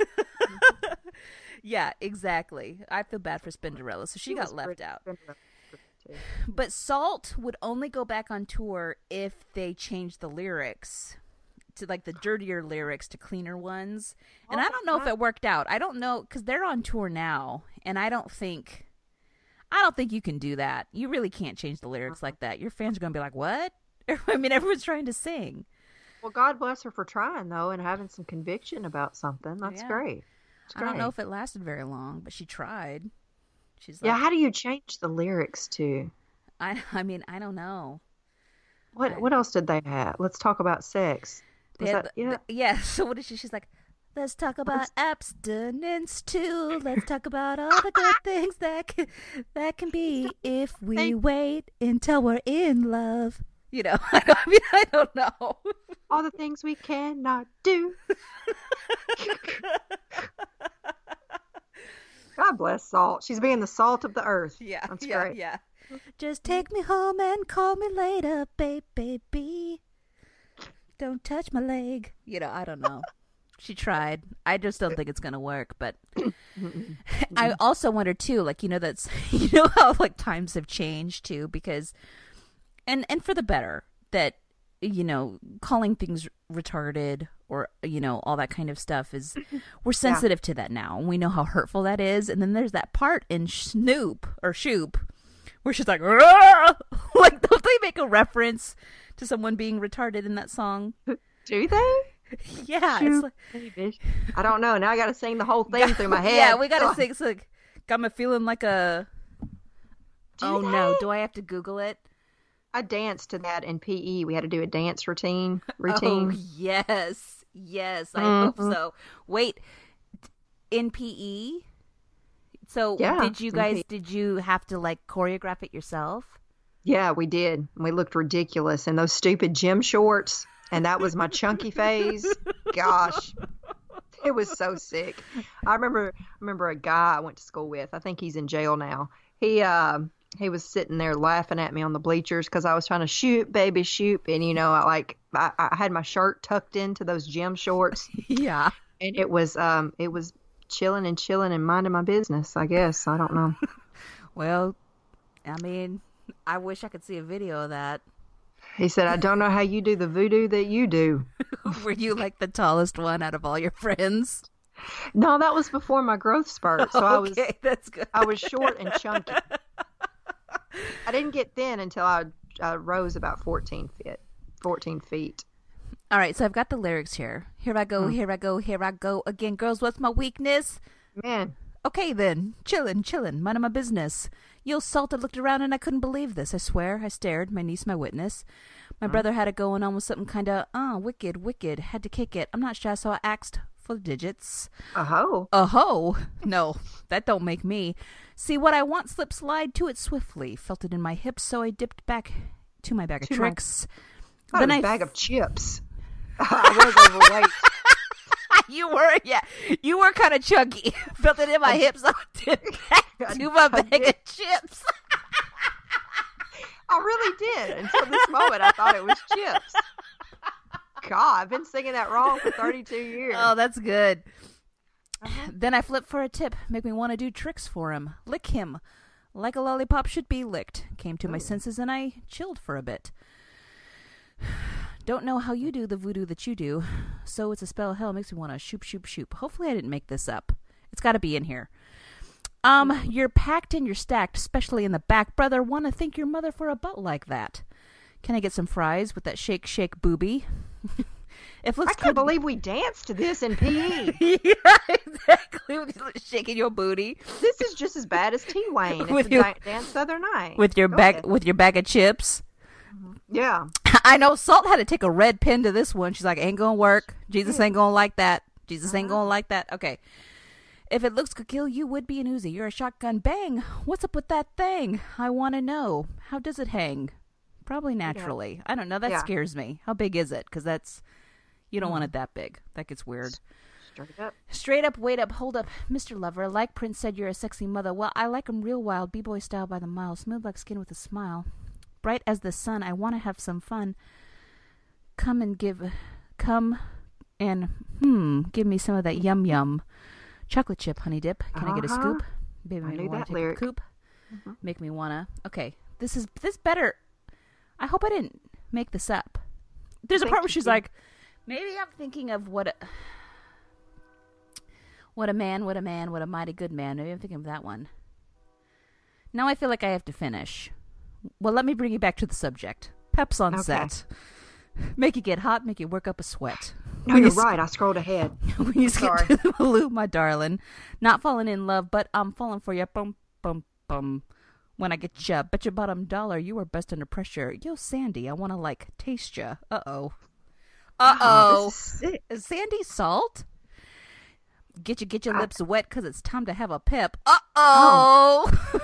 Yeah, exactly. I feel bad for Spinderella, so she, got was left pretty- out. Spinderella was pretty too. But Salt would only go back on tour if they changed the lyrics to like the dirtier lyrics to cleaner ones. And I don't know if it worked out. I don't know because they're on tour now, and I don't think, I don't think you can do that. You really can't change the lyrics like that. Your fans are gonna be like, "What?" I mean, everyone's trying to sing. Well, God bless her for trying though and having some conviction about something. That's Yeah. great. It's I don't know great. if it lasted very long, but she tried. She's like, Yeah, how do you change the lyrics to? I, I mean, I don't know. What I- what else did they have? Let's talk about sex. Was Yeah, that, th- yeah. th- yeah. So what is she? She's like, let's talk about abstinence too. Let's talk about all the good things that can, that can be if we Hey. wait until we're in love. You know, I, don't, I mean, I don't know. All the things we cannot do. God bless Salt. She's being the salt of the earth. Yeah, That's yeah, great. yeah. Just take me home and call me later, baby. Don't touch my leg. You know, I don't know. She tried. I just don't think it's gonna work. But I also wonder too, like, you know, that's you know how like times have changed too, because and and for the better, that you know, calling things retarded or you know all that kind of stuff is we're sensitive to that now, and we know how hurtful that is. And then there's that part in Snoop or Shoop where she's like, "Argh!" Like, don't they make a reference to someone being retarded in that song? Do they? Yeah, it's like, Maybe. I don't know. Now I got to sing the whole thing through my head. yeah, we gotta God. sing. It's like, got me feeling like a. Do oh no! they? Do I have to Google it? I danced to that in P E. We had to do a dance routine. Oh Routine. yes, yes. I Mhm. hope so. Wait, in P E. So Yeah, did you in guys? P E. Did you have to like choreograph it yourself? Yeah, we did. We looked ridiculous in those stupid gym shorts, and that was my chunky phase. Gosh, it was so sick. I remember, I remember a guy I went to school with. I think he's in jail now. He, uh, he was sitting there laughing at me on the bleachers because I was trying to shoot, baby, shoot, and you know, I like I, I had my shirt tucked into those gym shorts, Yeah. and it was, um, it was chilling and chilling and minding my business. I guess I don't know. Well, I mean, I wish I could see a video of that. He said, "I don't know how you do the voodoo that you do." Were you like the tallest one out of all your friends? No, that was before my growth spurt. So I was okay, that's good. I was short and chunky. I didn't get thin until I uh, rose about fourteen feet. fourteen feet. All right, so I've got the lyrics here. Here I go, here I go, here I go again. Girls, what's my weakness? Man, Okay then, chillin', chillin', minding my business. You salt, I looked around and I couldn't believe this. I swear, I stared, my niece my witness. My brother had it going on with something kinda, uh, wicked, wicked. Had to kick it. I'm not shy, so I asked for the digits. a hoe. A ho! No, that don't make me. See what I want, slip slide to it swiftly. Felt it in my hips, so I dipped back to my bag of To my- tricks. About Then a I bag of chips. I was overweight. You were, yeah, you were kind of chunky. Felt it in my hips, so I dipped back to my I bag did. of chips. I really did. Until this moment, I thought it was chips. God, I've been singing that wrong for thirty-two years. Oh, that's good. Then I flip for a tip, make me want to do tricks for him, lick him, like a lollipop should be licked. Came to my senses and I chilled for a bit. Don't know how you do the voodoo that you do, so it's a spell hell makes me want to shoop, shoop, shoop. Hopefully I didn't make this up. It's got to be in here. Um, you're packed and you're stacked, especially in the back. Brother, want to thank your mother for a butt like that. Can I get some fries with that shake, shake booby? If looks I can't good... believe we danced to this in P E. Yeah, exactly. Shaking your booty. This is just as bad as T Wayne. It's With a your- di- dance the other night. With your Go bag, ahead. with your bag of chips. Yeah. I know Salt had to take a red pen to this one. She's like, ain't gonna work. Jesus ain't gonna like that. Jesus ain't gonna like that. Okay. If it looks could kill you, would be an Uzi. You're a shotgun. Bang. What's up with that thing? I want to know. How does it hang? Probably naturally. I don't know. That Yeah. scares me. How big is it? Because that's, you don't want it that big. That gets weird. Straight up. Straight up, wait up, hold up, Mister Lover. Like Prince said, you're a sexy mother. Well, I like 'em real wild, b-boy style by the mile. Smooth like skin with a smile. Bright as the sun, I want to have some fun. Come and give, come and, hmm, give me some of that yum yum. Chocolate chip, honey dip. Can I get a Uh-huh. scoop? Baby, I make me knew want that to take lyric. a coop. Mhm. Make me wanna. Okay, this is this better. I hope I didn't make this up. There's a Thank part where you, she's dear. like, maybe I'm thinking of what a, what a man, what a man, what a mighty good man. Maybe I'm thinking of that one. Now I feel like I have to finish. Well, let me bring you back to the subject. Peps on Okay. set. Make you get hot, make you work up a sweat. No, When you're you right. I scrolled ahead. when you skip Sorry. to the Maloo, my darling. Not falling in love, but I'm falling for you. Bum, bum, bum. When I get ya, bet your bottom dollar you are best under pressure. Yo, Sandy, I want to, like, taste ya. Uh-oh. Oh, Uh-oh. this is sick. Is Sandy salt? Get your, get your I- lips wet because it's time to have a pep. Uh-oh.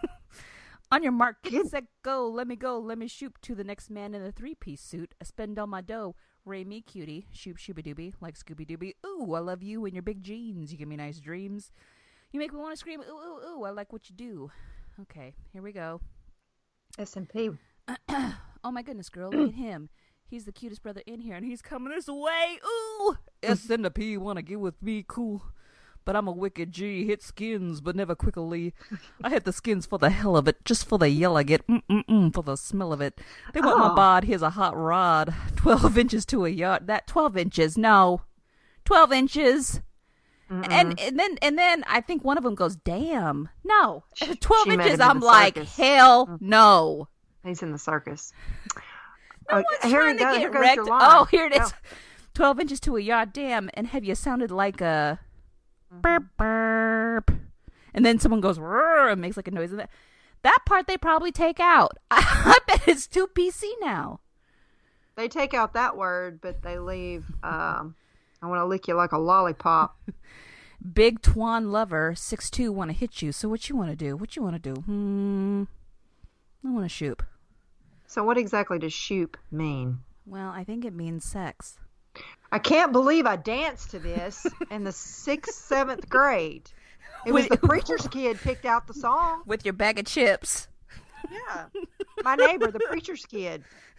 On your mark, get Good. set, go. Let me go. Let me shoot to the next man in a three-piece suit. I spend all my dough. Ray me, cutie. Shoop, shooby-dooby, like Scooby-Dooby. Ooh, I love you and your big jeans. You give me nice dreams. You make me want to scream, ooh, ooh, ooh, I like what you do. Okay, here we go. S and P. Oh, my goodness, girl, look at him. He's the cutest brother in here, and he's coming this way. Ooh! S and the P want to get with me, cool. But I'm a wicked G, hit skins, but never quickly. I hit the skins for the hell of it, just for the yell I get, mm-mm-mm, for the smell of it. They want my Oh. bod, here's a hot rod. Twelve inches to a yard. That twelve inches, no. Twelve inches. And and then and then I think one of them goes, damn. No. At twelve she met inches, him in I'm the like, circus. hell no. He's in the circus. No Oh, one's here trying it to goes. get Here goes wrecked. your line. Oh, here it is. Go. Twelve inches to a yard. Damn. And have you sounded like a burp burp? And then someone goes "Rrr," and makes like a noise. And that that part they probably take out. I bet it's too P C now. They take out that word, but they leave. Um, I want to lick you like a lollipop. Big Twan lover six two want to hit you. So what you want to do? What you want to do? Hmm. I want to shoot. So what exactly does shoop mean? Well, I think it means sex. I can't believe I danced to this in the sixth, seventh grade. It was Wait. the preacher's kid picked out the song. With your bag of chips. Yeah. My neighbor, the preacher's kid.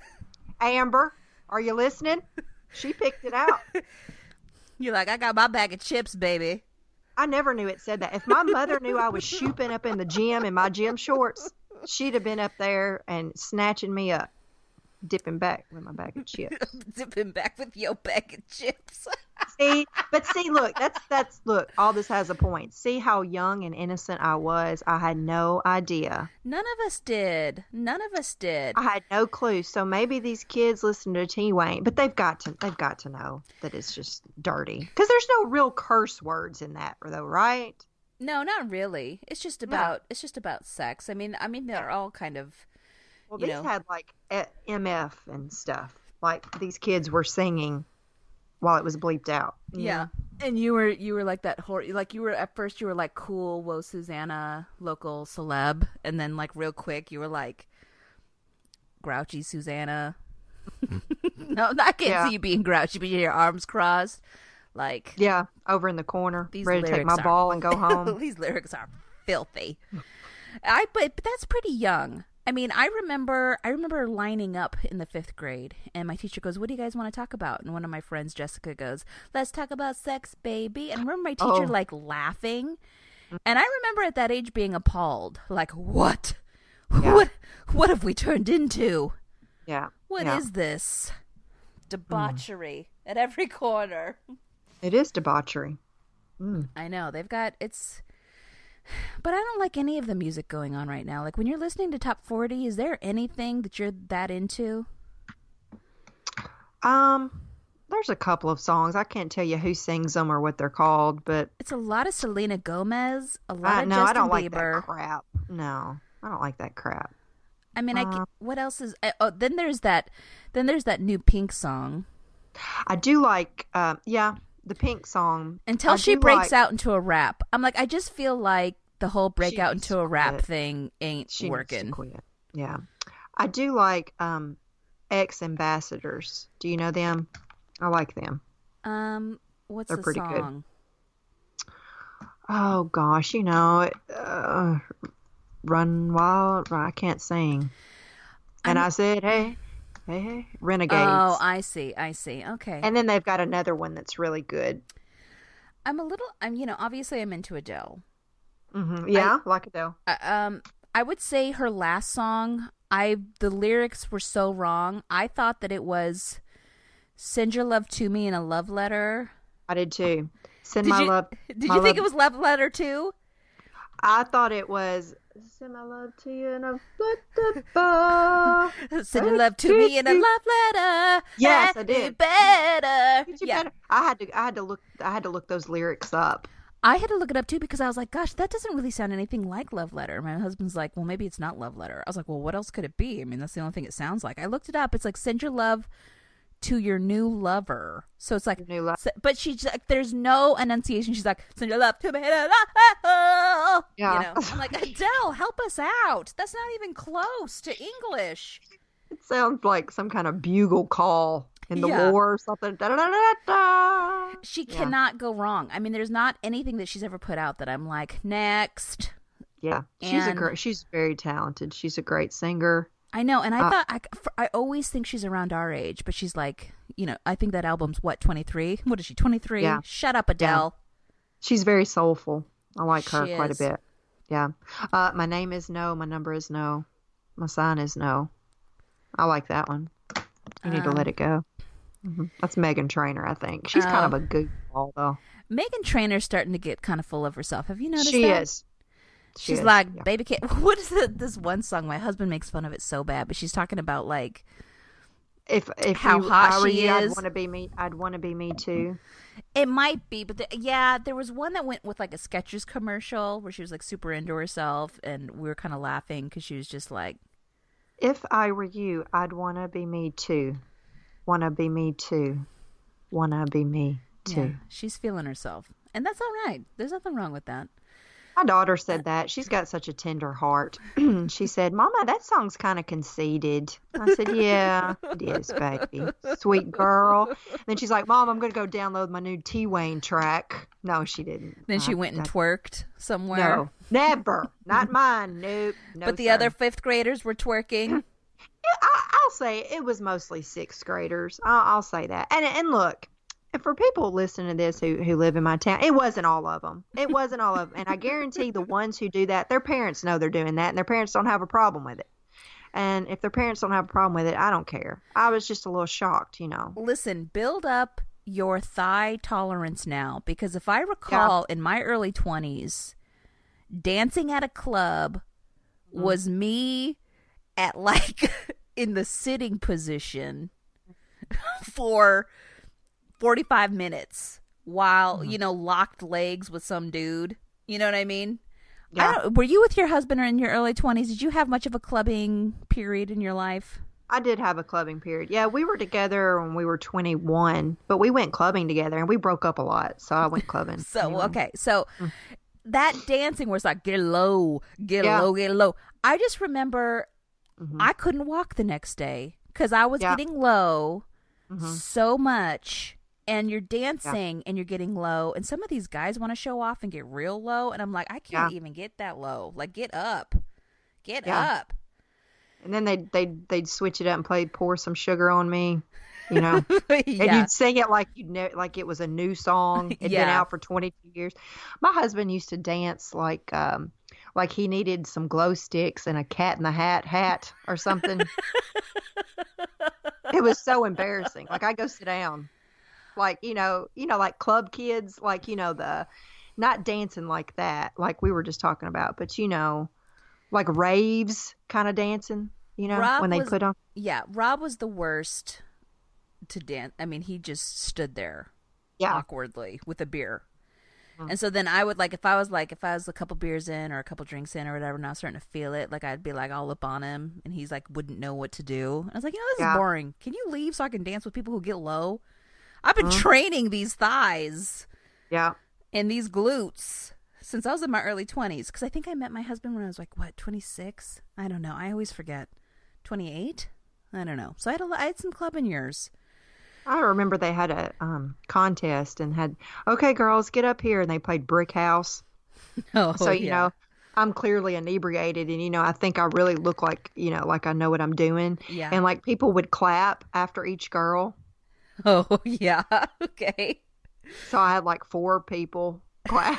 Amber, are you listening? She picked it out. You're like, I got my bag of chips, baby. I never knew it said that. If my mother knew I was shooping up in the gym in my gym shorts, she'd have been up there and snatching me up, dipping back with my bag of chips. Dipping back with your bag of chips. See, but see, look, that's that's look. All this has a point. See how young and innocent I was. I had no idea. None of us did. None of us did. I had no clue. So maybe these kids listen to T Wayne, but they've got to they've got to know that it's just dirty because there's no real curse words in that, though, right? No, not really. It's just about it's just about sex. I mean, I mean they're all kind of Well, you these know. had like e- M F and stuff. Like these kids were singing while it was bleeped out. you yeah. know? And you were you were like that hor- like you were at first you were like cool, whoa Susanna, local celeb, and then like real quick you were like grouchy Susanna. No, I can't Yeah. see you being grouchy, but your arms crossed. Like Yeah, over in the corner, These ready to take my lyrics are- ball and go home. these lyrics are filthy. I but, but that's pretty young. I mean, I remember I remember lining up in the fifth grade, and my teacher goes, "What do you guys want to talk about?" And one of my friends, Jessica, goes, "Let's talk about sex, baby." And I remember my teacher Oh. like laughing, and I remember at that age being appalled, like, "What? Yeah. What? What have we turned into? Yeah. What yeah. is this debauchery mm. at every corner?" It is debauchery. Mm. I know they've got it's. But I don't like any of the music going on right now. Like, when you're listening to Top forty, is there anything that you're that into? Um, there's a couple of songs. I can't tell you who sings them or what they're called, but It's a lot of Selena Gomez, a lot I, of no, Justin I don't like Bieber. that crap. No, I don't like that crap. I mean, I Uh, can, what else is? uh, Oh, then there's that. Then there's that new Pink song. I do like, uh, yeah, the Pink song. Until I she do breaks like- out into a rap, I'm like, I just feel like the whole break She out needs into a to rap quit. thing ain't She needs to working. quit. Yeah, I do like um, Ex Ambassadors. Do you know them? I like them. Um, what's They're the pretty good. song? Oh gosh, you know, uh, Run Wild. I can't sing. And I'm- I said, hey, hey, hey, Renegades. Oh, I see, I see. Okay, And then they've got another one that's really good. I'm a little. I'm, you know, obviously I'm into Adele. hmm Yeah, like Adele. Uh, um, I would say her last song, I the lyrics were so wrong. I thought that it was "Send Your Love to Me in a Love Letter." I did too. Send Did my you, love. Did my you think love- it was "Love Letter" too? I thought it was send my love to you in a letter. Send your love to me in a love letter. Yes, I Happy did. Better. You Yeah. better- I had to. I had to look. I had to look those lyrics up. I had to look it up too because I was like, gosh, that doesn't really sound anything like Love Letter. My husband's like, well, maybe it's not Love Letter. I was like, well, what else could it be? I mean, that's the only thing it sounds like. I looked it up. It's like send your love to your new lover. So it's like, Your new love. so- but she's like, there's no enunciation. She's like, send your love to me. Yeah. Yeah. You know, I'm like, Adele, help us out. That's not even close to English. It sounds like some kind of bugle call in the Yeah. war or something. Da-da-da-da-da. She Yeah. cannot go wrong. I mean, there's not anything that she's ever put out that I'm like, next. Yeah, she's a And- great. She's very talented. She's a great singer. I know, and I Uh, thought I, for- I always think she's around our age, but she's like, you know, I think that album's what, twenty-three? What is she, twenty-three? Yeah. Shut up, Adele. She's very soulful. I like her She quite is. a bit. Yeah. Uh, my name is No. My number is No. My sign is No. I like that one. You need to Um, let it go. hmm That's Megan Trainor, I think. She's kind of Oh. a goofball, though. Megan Trainor's starting to get kind of full of herself. Have you noticed She that? is. She She's is, like, yeah. baby kid. What is it? This one song? My husband makes fun of it so bad, but she's talking about like, If if how you, hot I were she you, I'd is. want to be me. I'd want to be me too. it might be, but the, yeah, there was one that went with like a Skechers commercial where she was like super into herself, and we were kind of laughing because she was just like, If I were you, I'd want to be me too. Want to be me too. Want to be me too. yeah, she's feeling herself, and that's all right. There's nothing wrong with that. My daughter said that. She's got such a tender heart. She said, Mama, that song's kind of conceited. I said, yeah, it is, baby. Sweet girl. Then she's like, Mom, I'm going to go download my new T-Wayne track. No, she didn't. Then she I- went and I- twerked somewhere. No, never. Not mine. Nope. No, but the sir. other fifth graders were twerking. Yeah, I, I'll say it was mostly sixth graders. I'll, I'll say that. And and look, and for people listening to this who, who live in my town, it wasn't all of them. It wasn't all of them. And I guarantee the ones who do that, their parents know they're doing that, and their parents don't have a problem with it. And if their parents don't have a problem with it, I don't care. I was just a little shocked, you know. Listen, build up your thigh tolerance now, because if I recall, in my early twenties, dancing at a club Mm-hmm. was me at like in the sitting position for forty-five minutes while, Mm-hmm. you know, locked legs with some dude. You know what I mean? I Yeah. don't, were you with your husband or in your early twenties? Did you have much of a clubbing period in your life? I did have a clubbing period. Yeah, we were together when we were twenty-one, but we went clubbing together, and we broke up a lot, so I went clubbing. So, anyway. okay. So that dancing where it's like, get low, get Yeah. low, get low. I just remember Mhm. I couldn't walk the next day because I was Yeah. getting low Mhm. so much. And you're dancing and you're getting low. And some of these guys want to show off and get real low. And I'm like, I can't Yeah. even get that low. Like, get up. Get Yeah. up. And then they'd, they'd, they'd switch it up and play Pour Some Sugar on Me, you know. Yeah. And you'd sing it like you'd ne- like it was a new song. It'd Yeah. been out for twenty-two years. My husband used to dance like um, like he needed some glow sticks and a Cat in the Hat hat or something. It was so embarrassing. Like, I go sit down. Like, you know, you know, like club kids, like, you know, the not dancing like that, like we were just talking about, but you know, like raves kind of dancing, you know, Rob when they was- put on. Yeah, Rob was the worst to dance. I mean, he just stood there Yeah. awkwardly with a beer. Mm. And so then I would, like, if I was, like, if I was a couple beers in or a couple drinks in or whatever, and I was starting to feel it, like, I'd be, like, all up on him, and he's, like, wouldn't know what to do. And I was like, you know, this Yeah. is boring. Can you leave so I can dance with people who get low? I've been Mm. training these thighs Yeah. and these glutes since I was in my early twenties. Because I think I met my husband when I was, like, what, twenty-six? I don't know. I always forget. twenty-eight? I don't know. So I had, a, I had some clubbing years. I remember they had a um, contest and had, okay, girls, get up here. And they played Brick House. Oh, So, you yeah. know, I'm clearly inebriated and, you know, I think I really look like, you know, like I know what I'm doing. Yeah. And like people would clap after each girl. Oh, yeah. Okay. So I had like four people clap.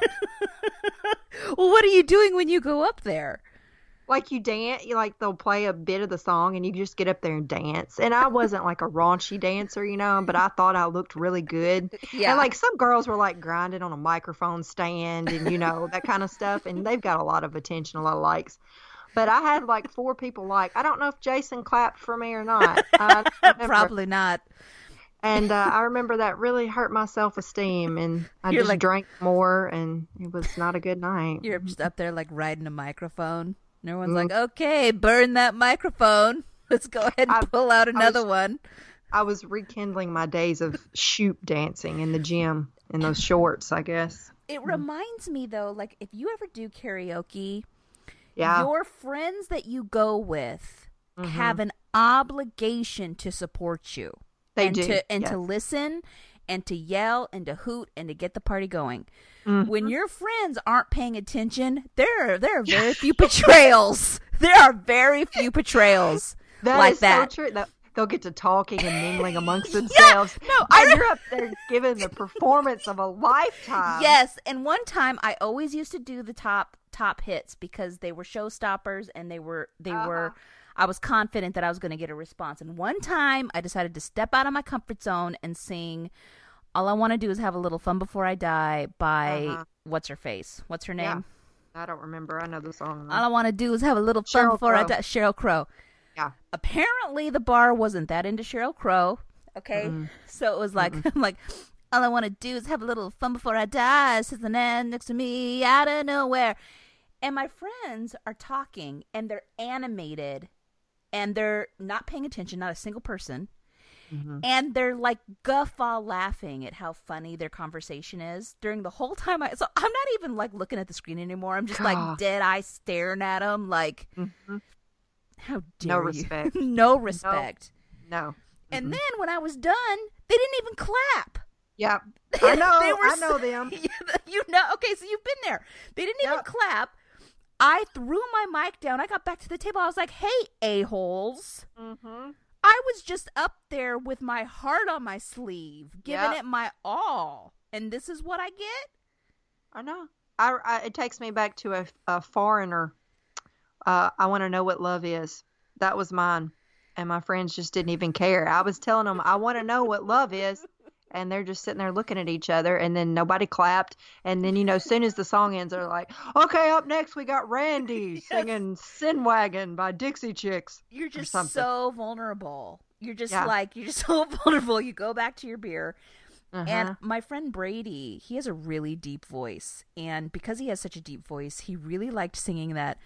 Well, what are you doing when you go up there? Like you dance, you like they'll play a bit of the song and you just get up there and dance. And I wasn't like a raunchy dancer, you know, but I thought I looked really good. Yeah. And like some girls were like grinding on a microphone stand and, you know, that kind of stuff. And they've got a lot of attention, a lot of likes. But I had like four people like, I don't know if Jason clapped for me or not. I remember- Probably not. And uh, I remember that really hurt my self-esteem. And I You're just like- drank more and it was not a good night. You're just up there like riding a microphone. And everyone's Mhm. like, okay, burn that microphone. Let's go ahead and I- pull out I was- another one. I was rekindling my days of shoot dancing in the gym in those shorts, I guess. It reminds me, though, like if you ever do karaoke, Yeah. your friends that you go with Mhm. have an obligation to support you. They and do. To, and yes. to listen and to yell and to hoot and to get the party going. Mhm. When your friends aren't paying attention, there are, there are very few betrayals. There are very few betrayals That like is that. so true. They'll- They'll get to talking and mingling amongst themselves. no, I and re- you're up there giving the performance of a lifetime. Yes, and one time I always used to do the top top hits because they were showstoppers and they were they Uh-huh. were I was confident that I was going to get a response. And one time I decided to step out of my comfort zone and sing All I Want to Do Is Have a Little Fun Before I Die by Uh-huh. what's her face? What's her Yeah. name? I don't remember. I know the song. though. All I Want to Do Is Have a Little Fun Sheryl Before I Crow. Die. Sheryl Crow. Yeah. Apparently the bar wasn't that into Sheryl Crow. Okay. Mm-mm. So it was like, I'm like, all I want to do is have a little fun before I die. Sits an end next to me out of nowhere. And my friends are talking and they're animated and they're not paying attention, not a single person. Mhm. And they're like guffaw laughing at how funny their conversation is during the whole time. I, so I'm not even like looking at the screen anymore. I'm just like God. dead eye staring at them like, Mhm. how dare No you? respect. No respect. No. And Mhm. then when I was done, they didn't even clap. Yeah. I know. They were I know so- them. You know, okay, so you've been there. They didn't even Yep. clap. I threw my mic down. I got back to the table. I was like, hey, a-holes. Mm-hmm. I was just up there with my heart on my sleeve, giving Yep. it my all. And this is what I get? I know. I, I, it takes me back to a, a foreigner. Uh, I want to know what love is. That was mine. And my friends just didn't even care. I was telling them, I want to know what love is. And they're just sitting there looking at each other. And then nobody clapped. And then, you know, as soon as the song ends, they're like, okay, up next we got Randy singing Sin Wagon by Dixie Chicks. You're just something. so vulnerable. You're just Yeah. like, you're just so vulnerable. You go back to your beer. Uh-huh. And my friend Brady, he has a really deep voice. And because he has such a deep voice, he really liked singing that.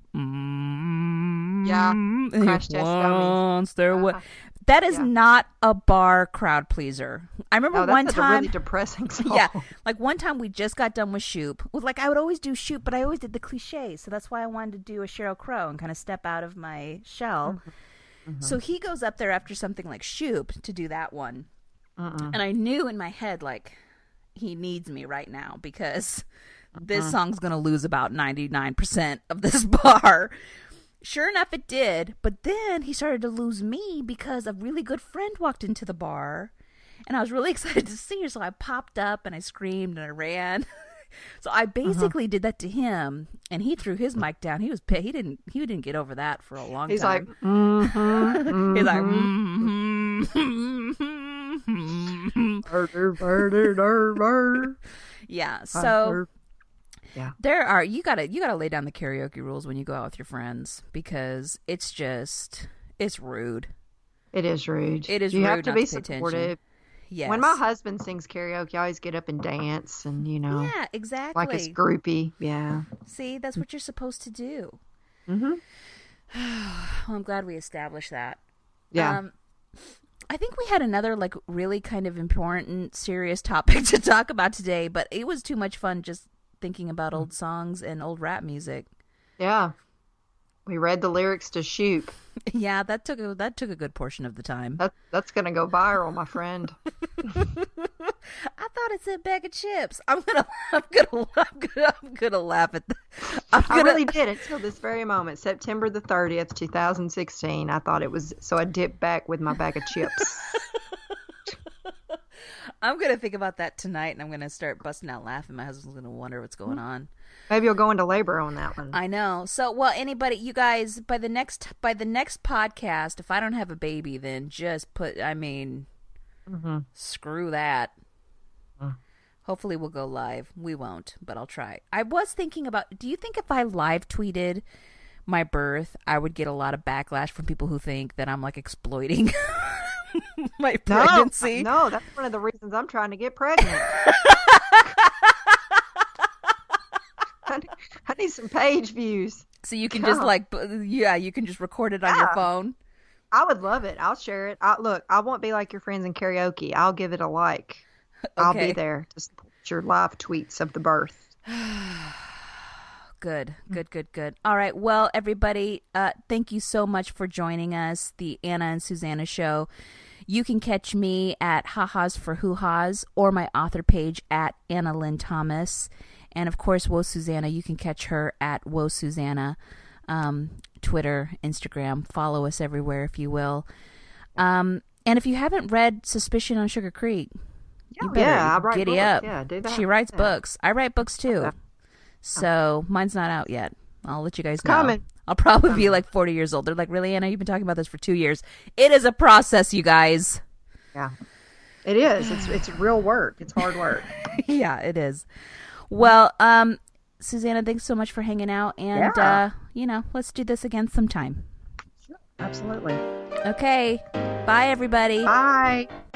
Mm, Yeah. and Crash Test Dummies. once there wa- Uh-huh. That is Yeah. not a bar crowd pleaser. I remember No, that's one a time. really depressing song. Yeah, like one time we just got done with Shoop. Well, like I would always do Shoop, but I always did the cliche, so that's why I wanted to do a Sheryl Crow and kind of step out of my shell. Mm-hmm. So he goes up there after something like Shoop to do that one, Mm-mm. and I knew in my head like he needs me right now because this Uh-huh. song's gonna lose about ninety nine percent of this bar. sure enough, it did. But then he started to lose me because a really good friend walked into the bar. And I was really excited to see her. So I popped up and I screamed and I ran. So I basically uh-huh. did that to him. And he threw his mic down. He was pissed. He didn't, he didn't get over that for a long He's time. Like, mm-hmm, mm-hmm. He's like, mm-hmm. Murder, murder, murder, murder. Yeah. So... Yeah. There are you gotta you gotta lay down the karaoke rules when you go out with your friends because it's just it's rude. It is rude. It is you rude have to not be to pay supportive. Attention. Yes. When my husband sings karaoke, I always get up and dance and you know Yeah, exactly. like it's groupie. Yeah. See, that's what you're supposed to do. Mm-hmm. Well, I'm glad we established that. Yeah. Um, I think we had another like really kind of important, serious topic to talk about today, but it was too much fun just thinking about old songs and old rap music. Yeah. We read the lyrics to Shoop. Yeah, that took a that took a good portion of the time. That, that's going to go viral, my friend. I thought it said bag of chips. I'm gonna, I'm gonna, I'm gonna, I'm gonna laugh at that. I'm gonna... I really did until this very moment, September the thirtieth, two thousand sixteen. I thought it was, so I dipped back with my bag of chips. I'm gonna think about that tonight, and I'm gonna start busting out laughing. My husband's gonna wonder what's going on. Maybe you'll go into labor on that one. I know. So, well, anybody, you guys, by the next by the next podcast, if I don't have a baby, then just put. I mean, mm-hmm. screw that. Mm. Hopefully, we'll go live. We won't, but I'll try. I was thinking about. Do you think if I live tweeted my birth, I would get a lot of backlash from people who think that I'm like exploiting my pregnancy? No, no, that's one of the reasons I'm trying to get pregnant. I, need, I need some page views. So you can God. just like, yeah, you can just record it on yeah. your phone. I would love it. I'll share it. I, look, I won't be like your friends in karaoke. I'll give it a like. Okay. I'll be there to support your live tweets of the birth. Good, good, good, good. All right. Well, everybody, uh, thank you so much for joining us, the Anna and Susanna Show. You can catch me at Ha-Ha's for Hoo-Ha's or my author page at Anna Lynn Thomas. And, of course, Whoa Susanna, you can catch her at Whoa Susanna, um, Twitter, Instagram. Follow us everywhere, if you will. Um, and if you haven't read Suspicion on Sugar Creek, you better yeah, I write giddy books. up. Yeah, do that. She writes yeah. books. I write books, too. Okay. So mine's not out yet. I'll let you guys it's know. Coming. I'll probably coming. be like forty years old. They're like, really, Anna? You've been talking about this for two years. It is a process, you guys. Yeah, it is. It's it's real work. It's hard work. Yeah, it is. Well, um, Susanna, thanks so much for hanging out. And, yeah. uh, you know, let's do this again sometime. Sure. Absolutely. Okay. Bye, everybody. Bye.